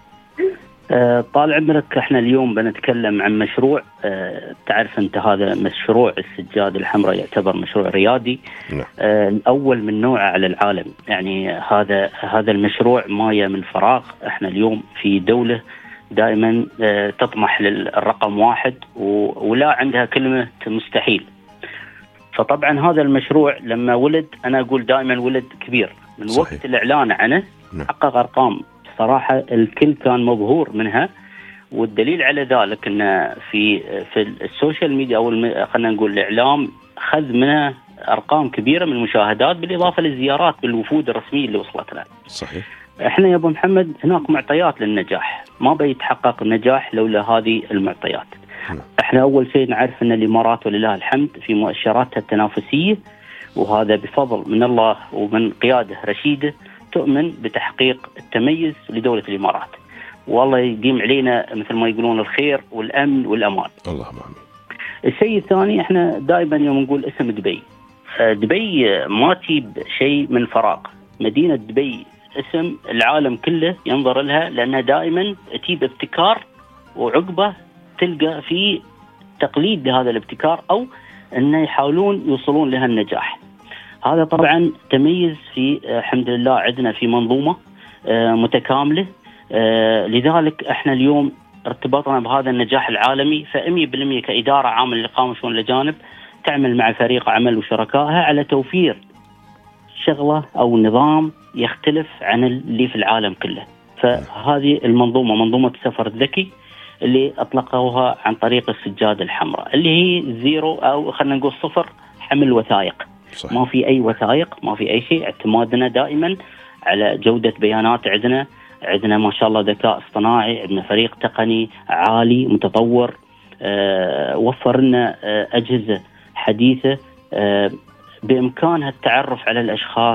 طال عمرك، احنا اليوم بنتكلم عن مشروع. اه تعرف انت هذا مشروع السجادة الحمراء يعتبر مشروع ريادي. نعم. اه الاول من نوعه على العالم، يعني هذا هذا المشروع ما من فراغ. احنا اليوم في دولة دائما اه تطمح للرقم واحد ولا عندها كلمة مستحيل. فطبعا هذا المشروع لما ولد، انا اقول دائما ولد كبير من صحيح. وقت الاعلان عنه نعم. حقق ارقام صراحة الكل كان مبهور منها، والدليل على ذلك أن في في السوشيال ميديا أو خلينا نقول الإعلام خذ منها أرقام كبيرة من المشاهدات، بالإضافة للزيارات بالوفود الرسمية اللي وصلت لنا. صحيح. إحنا يا أبو محمد هناك معطيات للنجاح، ما بيتحقق النجاح لولا هذه المعطيات. م. إحنا أول شيء نعرف أن الإمارات ولله الحمد في مؤشراتها التنافسية، وهذا بفضل من الله ومن قيادة رشيدة تؤمن بتحقيق التميز لدولة الإمارات، والله يديم علينا مثل ما يقولون الخير والأمن والأمان. اللهم آمين. الشيء الثاني، احنا دائما يوم نقول اسم دبي، دبي ما تجيب شيء من فراغ. مدينة دبي اسم العالم كله ينظر لها، لأنها دائما تجيب ابتكار وعقبة تلقى في تقليد لهذا الابتكار، أو أنه يحاولون يوصلون لها النجاح. هذا طبعا تميز في الحمد لله عندنا في منظومة متكاملة. لذلك احنا اليوم ارتباطنا بهذا النجاح العالمي، فمية بالمية كإدارة عامة للإقامة وشؤون الأجانب تعمل مع فريق عمل وشركائها على توفير شغلة أو نظام يختلف عن اللي في العالم كله. فهذه المنظومة منظومة السفر الذكي اللي أطلقوها عن طريق السجادة الحمراء اللي هي زيرو أو خلينا نقول صفر حمل وثائق. صحيح. ما في أي وثائق، ما في أي شيء، اعتمادنا دائما على جودة بيانات. عندنا عندنا ما شاء الله ذكاء اصطناعي، عندنا فريق تقني عالي متطور، أه وفر لنا أه أجهزة حديثة أه بإمكانها التعرف على الأشخاص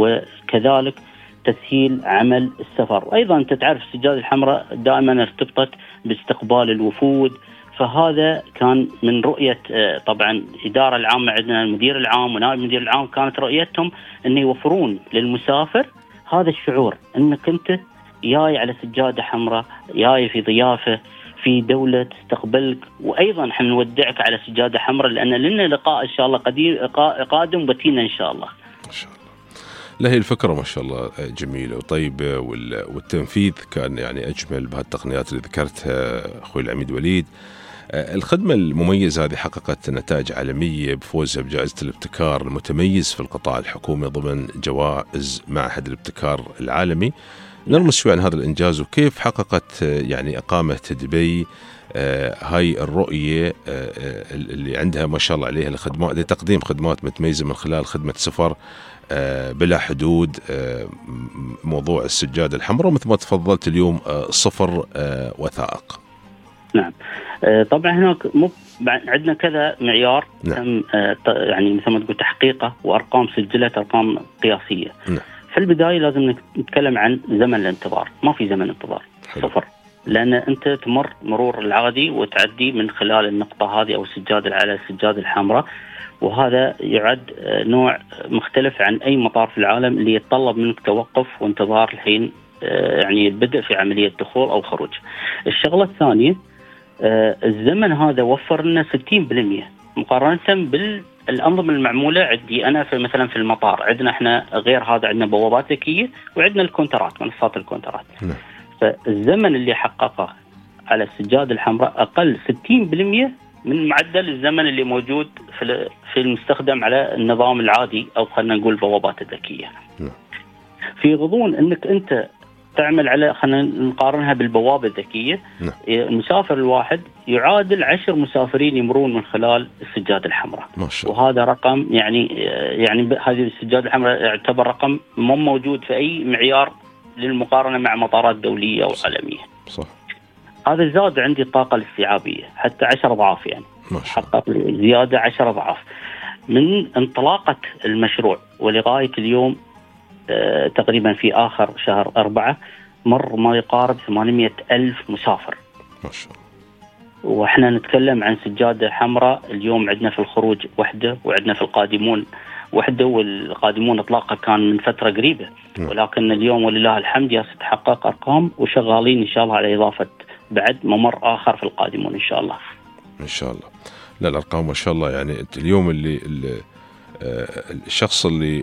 وكذلك تسهيل عمل السفر. وأيضا أنت تعرف السجادة الحمراء دائما ارتبطت باستقبال الوفود، فهذا كان من رؤية طبعا الإدارة العامة. عندنا المدير العام ونائب المدير العام كانت رؤيتهم أن يوفرون للمسافر هذا الشعور أنك أنت جاي على سجادة حمراء، جاي في ضيافة في دولة تستقبلك، وأيضا حنودعك على سجادة حمراء لأن لنا لقاء إن شاء الله قدير قادم بتينا إن شاء الله. إن شاء الله. لا هي الفكرة ما شاء الله جميلة وطيبة، والتنفيذ كان يعني أجمل بهالتقنيات اللي ذكرتها أخوي العميد وليد. الخدمة المميزة هذه حققت نتائج عالمية بفوزها بجائزة الابتكار المتميز في القطاع الحكومي ضمن جوائز معهد الابتكار العالمي. نرمز شوي عن هذا الإنجاز وكيف حققت يعني إقامة دبي هاي الرؤية اللي عندها ما شاء الله عليها لخدمات لتقديم خدمات متميزة من خلال خدمة سفر بلا حدود، موضوع السجادة الحمراء مثل ما تفضلت اليوم صفر وثائق. نعم طبعا هناك مو عندنا كذا معيار. نعم. يعني مثل ما تقول تحقيقه وأرقام سجلت، أرقام قياسية. نعم. في البداية لازم نتكلم عن زمن الانتظار. ما في زمن انتظار. حلو. صفر، لأن أنت تمر مرور العادي وتعدي من خلال النقطة هذه أو السجادة على السجادة الحمراء، وهذا يعد نوع مختلف عن أي مطار في العالم اللي يتطلب منك توقف وانتظار الحين يعني البدء في عملية دخول أو خروج. الشغلة الثانية الزمن هذا وفر لنا ستين بالمئة مقارنة بالأنظمة المعمولة. عندي أنا في مثلا في المطار عندنا إحنا غير هذا، عندنا بوابات ذكية وعندنا الكونترات، منصات الكونترات. م. فالزمن اللي حققه على السجادة الحمراء أقل ستين بالمئة من معدل الزمن اللي موجود في في المستخدم على النظام العادي أو خلينا نقول البوابات الذكية. م. في غضون أنك أنت تعمل على خلينا نقارنها بالبوابة الذكية. م. المسافر الواحد يعادل عشر مسافرين يمرون من خلال السجادة الحمراء. وهذا رقم يعني يعني هذه السجادة الحمراء يعتبر رقم مو موجود في أي معيار للمقارنة مع مطارات دولية أو عالمية. صح. هذا زاد عندي الطاقة الاستيعابية حتى عشر أضعاف، يعني حقق زيادة عشر أضعاف من انطلاقة المشروع ولغاية اليوم. آه تقريبا في آخر شهر أربعة مر ما يقارب ثمانمئة ألف مسافر. ما شاء الله. وإحنا نتكلم عن سجادة حمراء اليوم عندنا في الخروج وحدة، وعندنا في القادمون وحدة، والقادمون إطلاقها كان من فترة قريبة. م. ولكن اليوم ولله الحمد يتحقق أرقام وشغالين إن شاء الله على إضافة بعد ممر آخر في القادمون إن شاء الله. إن شاء الله. لا الأرقام ما شاء الله، يعني اليوم اللي, اللي الشخص اللي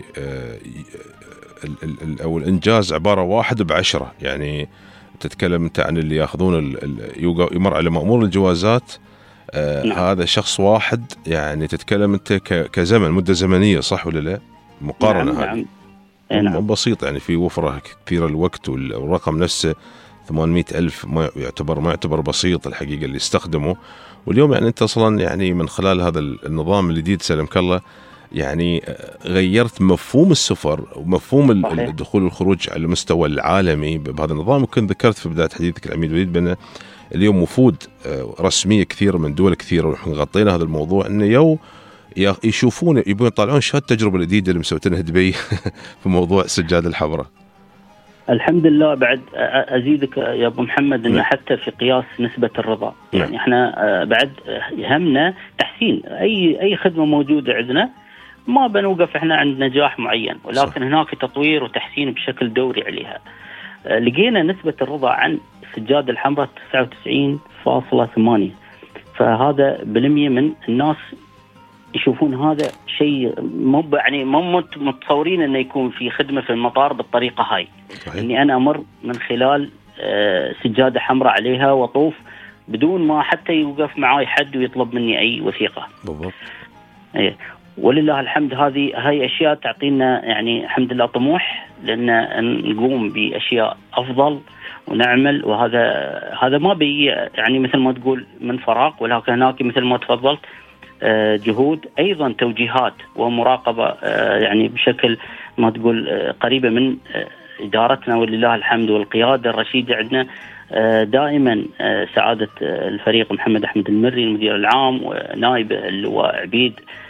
أو الإنجاز عبارة واحد بعشرة، يعني تتكلم أنت عن اللي يأخذون يمر على مأمور الجوازات. آه نعم. هذا شخص واحد، يعني تتكلم أنت كزمن مدة زمنية، صح ولا لا؟ مقارنة. نعم. هذه نعم. نعم. بسيط، يعني في وفرة كثيرة الوقت، والرقم نفسه ثمانمئة ألف ما يعتبر ما يعتبر بسيط الحقيقة اللي يستخدمه. واليوم يعني أنت أصلا يعني من خلال هذا النظام الجديد سلمك الله يعني غيرت مفهوم السفر ومفهوم الدخول والخروج على المستوى العالمي بهذا النظام. وكنت ذكرت في بداية حديثك العميد وليد بأن اليوم وفود رسمية كثيرة من دول كثيرة، ونحن غطينا هذا الموضوع، أنه يو يشوفون يبون يطلعون شو التجربة الجديدة اللي مسويتها دبي في موضوع السجادة الحمراء. الحمد لله. بعد أزيدك يا أبو محمد أن حتى في قياس نسبة الرضا، يعني إحنا بعد يهمنا تحسين أي أي خدمة موجودة عندنا، ما بنوقف إحنا عند نجاح معين، ولكن صح. هناك تطوير وتحسين بشكل دوري عليها. لقينا نسبة الرضا عن السجادة الحمراء تسعة وتسعين فاصلة ثمانية، فهذا بالمية من الناس يشوفون هذا شيء مو يعني مو متصورين انه يكون في خدمة في المطار بالطريقة هاي. صحيح. اني انا امر من خلال سجادة حمراء عليها وطوف بدون ما حتى يوقف معاي حد ويطلب مني أي وثيقة. بالضبط. إيه. ولله الحمد هذه هاي أشياء تعطينا يعني الحمد لله طموح لأن نقوم بأشياء أفضل ونعمل، وهذا هذا ما بي يعني مثل ما تقول من فراغ، ولكن هناك مثل ما تفضلت جهود أيضا توجيهات ومراقبة يعني بشكل ما تقول قريبة من إدارتنا ولله الحمد، والقيادة الرشيدة عندنا دائما سعادة الفريق محمد أحمد المري المدير العام ونائبه اللواء عبيد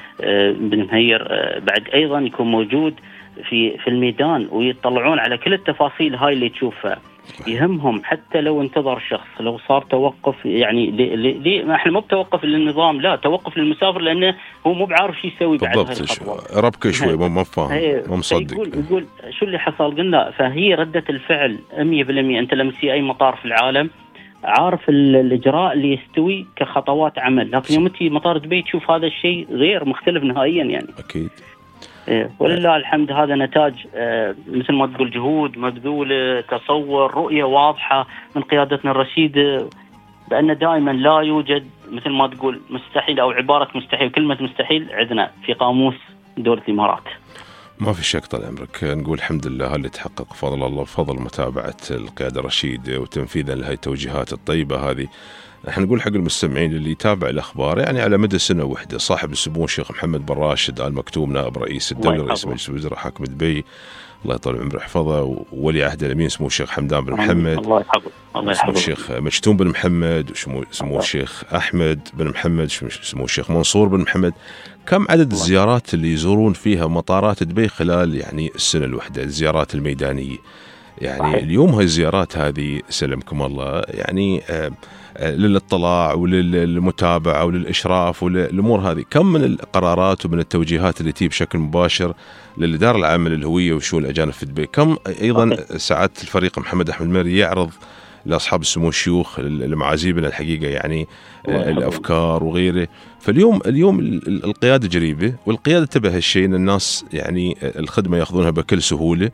بن مهير بعد أيضا يكون موجود في في الميدان ويطلعون على كل التفاصيل هاي اللي تشوفها. يهمهم حتى لو انتظر شخص، لو صار توقف يعني ليه لي ما احنا مو بتوقف للنظام، لا توقف للمسافر لانه هو مو بعارف شو يسوي بعد هاي الخطوه. ربكه شوي مو فاهم مو مصدق. يقول يقول شو اللي حصل؟ قلنا فهي رده الفعل مية بالمية. انت لما تسي اي مطار في العالم عارف الاجراء اللي يستوي كخطوات عمل، لكن يوم تجي مطار دبي تشوف هذا الشيء غير مختلف نهائيا يعني. اكيد. إيه ولله الحمد هذا نتاج آه مثل ما تقول جهود مبذولة، تصور، رؤية واضحة من قيادتنا الرشيدة بأن دائما لا يوجد مثل ما تقول مستحيل أو عبارة مستحيل، كلمة مستحيل عندنا في قاموس دولة الإمارات. ما في شك طال عمرك. نقول الحمد لله اللي تحقق فضل الله، فضل متابعة القيادة الرشيدة وتنفيذا لهي التوجيهات الطيبة هذه. احنا نقول حق المستمعين اللي يتابع الأخبار يعني على مدى سنة واحدة صاحب السمو الشيخ محمد بن راشد آل مكتوم نائب رئيس الدولة رئيس مجلس الوزراء حاكم دبي الله يطول عمره ويحفظه، وولي عهد الأمين سمو الشيخ حمدان بن محمد الله يحفظه الله يحفظه، الشيخ مجتوم بن محمد، وسمو سمو الشيخ أحمد بن محمد، سمو الشيخ منصور بن محمد. كم عدد الزيارات اللي يزورون فيها مطارات دبي خلال يعني السنة الواحدة، الزيارات الميدانية يعني صحيح. اليوم هاي الزيارات هذه سلمكم الله يعني آه للاطلاع وللمتابعة وللإشراف وللأمور هذه، كم من القرارات ومن التوجيهات اللي تجي بشكل مباشر للإدارة العامة للهوية وشؤون الأجانب في دبي، كم أيضا ساعات الفريق محمد أحمد المري يعرض لأصحاب السمو الشيوخ المعازيبنا الحقيقة يعني الأفكار وغيره. فاليوم اليوم القيادة جريبة، والقيادة تبه هالشيء إن الناس يعني الخدمة يأخذونها بكل سهولة،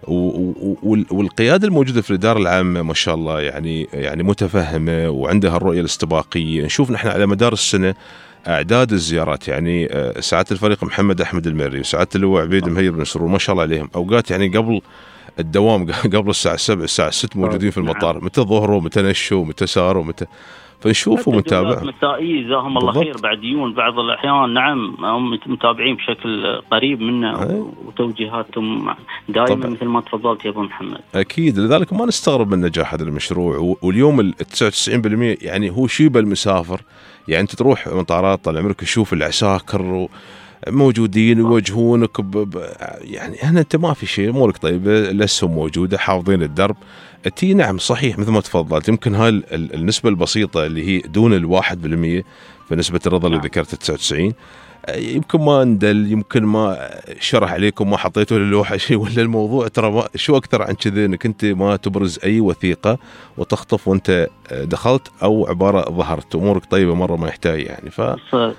والقيادة الموجودة في الإدارة العامة ما شاء الله يعني يعني متفهمة وعندها الرؤية الاستباقية. نشوف نحن على مدار السنة أعداد الزيارات يعني ساعات الفريق محمد أحمد المري وساعات اللواء عبيد مهير بن سرور ما شاء الله عليهم أوقات يعني قبل الدوام قبل الساعة السبع الساعة الست موجودين في المطار، متى ظهروا متى نشوا متى ساروا متى، فنشوفوا ونتابع. مسائي جزاهم الله خير بعد يجون بعض الأحيان نعم هم متابعين بشكل قريب منا وتوجيهاتهم دائما مثل ما تفضلت يا أبو محمد. أكيد، لذلك ما نستغرب من نجاح هذا المشروع. واليوم ال تسعة وتسعين بالمئة يعني هو شيب المسافر، يعني أنت تروح مطارات طال عمرك تشوف العساكر موجودين يوجهونك ب... يعني هنا أنت ما في شيء أمورك طيبة، الأسهم موجودة حافظين الدرب تي. نعم صحيح مثل ما تفضلت، يمكن هاي النسبة البسيطة اللي هي دون الواحد بالمية في نسبة الرضا اللي ذكرت تسعة وتسعين يمكن ما ندل، يمكن ما شرح عليكم ما حطيته للوحة شيء، ولا الموضوع ترى شو أكثر عن كذا انك انت ما تبرز أي وثيقة وتخطف وانت دخلت أو عبارة ظهرت أمورك طيبة مرة ما يحتاج يعني. ف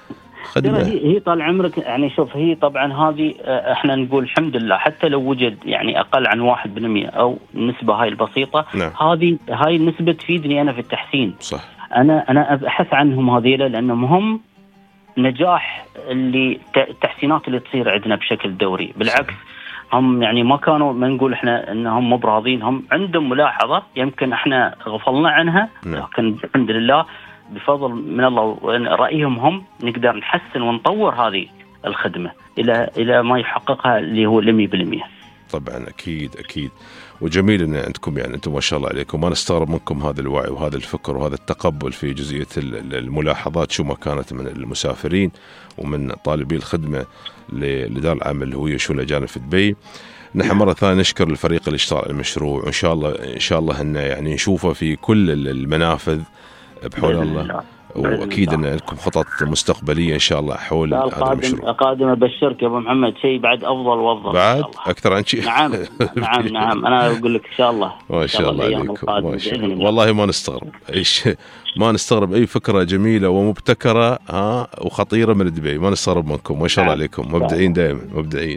هي هي طال عمرك يعني شوف هي طبعا هذه احنا نقول الحمد لله حتى لو وجد يعني اقل عن واحد بالمئة او النسبة هاي البسيطة نعم. هذه هاي النسبة تفيدني انا في التحسين صح. انا انا ابحث عنهم هذيلا لانهم هم نجاح اللي التحسينات اللي تصير عندنا بشكل دوري. بالعكس صح. هم يعني ما كانوا ما نقول احنا انهم مو براضين، هم عندهم ملاحظة يمكن احنا غفلنا عنها نعم. لكن الحمد لله بفضل من الله ورأيهم هم نقدر نحسن ونطور هذه الخدمة إلى إلى ما يحققها اللي هو المية بالمية. طبعا أكيد أكيد، وجميل أن عندكم يعني أنتم ما شاء الله عليكم، ما نستغرب منكم هذا الوعي وهذا الفكر وهذا التقبل في جزئية الملاحظات شو ما كانت من المسافرين ومن طالبي الخدمة للإدارة العامة الهوية وشؤون الأجانب في دبي. نحن مرة ثانية نشكر الفريق اللي اشتغل على المشروع، وإن شاء الله إن شاء الله إن يعني نشوفه في كل المنافذ بحول الله، واكيد ان لكم خطط مستقبليه ان شاء الله حول هذا المشروع. قادم ابشرك يا ابو محمد شيء بعد افضل وافضل بعد اكثر عن شيء. نعم نعم نعم انا اقول لك ان شاء الله ما شاء الله عليكم ما شاء الله. والله ما نستغرب ايش ما نستغرب اي فكره جميله ومبتكره ها وخطيره من دبي، ما نستغرب منكم ما شاء الله عليكم، مبدعين دائما مبدعين.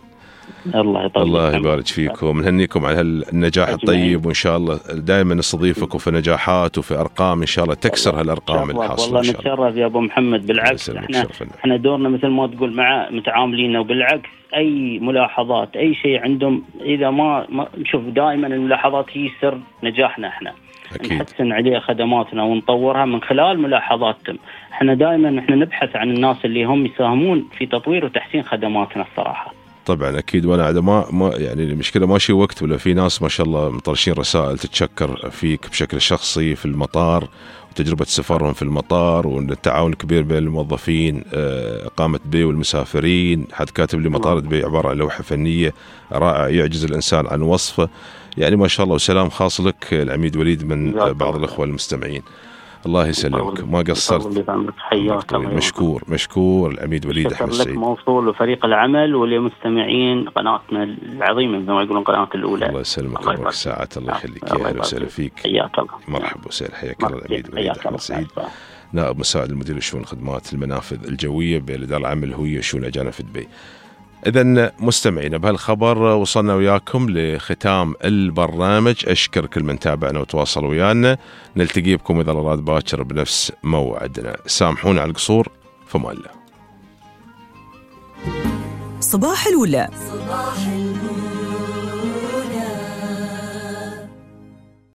الله يطول. الله يبارك فيكم، نهنيكم على هالنجاح الطيب، وإن شاء الله دائما نستضيفكم في نجاحات وفي أرقام إن شاء الله تكسر هالأرقام اللي حاصلة. والله نتشرف يا أبو محمد، بالعكس احنا احنا دورنا مثل ما تقول مع متعاملين، وبالعكس أي ملاحظات أي شيء عندهم إذا ما, ما نشوف دائما الملاحظات هي سر نجاحنا احنا. أكيد. نحسن عليه خدماتنا ونطورها من خلال ملاحظاتهم. احنا دائما احنا نبحث عن الناس اللي هم يساهمون في تطوير وتحسين خدماتنا الصراحة. طبعا اكيد، وانا عاد ما, ما يعني المشكله ماشي وقت ولا في ناس ما شاء الله مطرشين رسائل تتشكر فيك بشكل شخصي في المطار وتجربه سفرهم في المطار والتعاون الكبير بين الموظفين اقامه دبي والمسافرين. حد كاتب لي مطار دبي عباره عن لوحه فنيه رائع يعجز الانسان عن وصفه، يعني ما شاء الله. وسلام خاص لك العميد وليد من بعض الاخوه المستمعين. الله يسلمك، ما قصرت. مشكور مشكور العميد وليد أحمد السعيد. لك موصول وفريق العمل ولمستمعين قناتنا العظيمة مثل ما يقولون قناة الأولى. الله يسلمك ويبارك ساعات. الله يخليك، يا أهلا وسهلا فيك. حياك الله. مرحبا وسهلا، حياك الله العميد وليد أحمد السعيد، نائب مساعد المدير لشؤون الخدمات المنافذ الجوية بالإدارة العامة الهوية شؤون الأجانب في دبي. إذن مستمعينا بهالخبر وصلنا وياكم لختام البرنامج. أشكر كل من تابعنا وتواصل ويانا. نلتقي بكم إذا أراد باكر بنفس موعدنا. سامحونا على القصور، فما الله. صباح الولا. صباح الولا.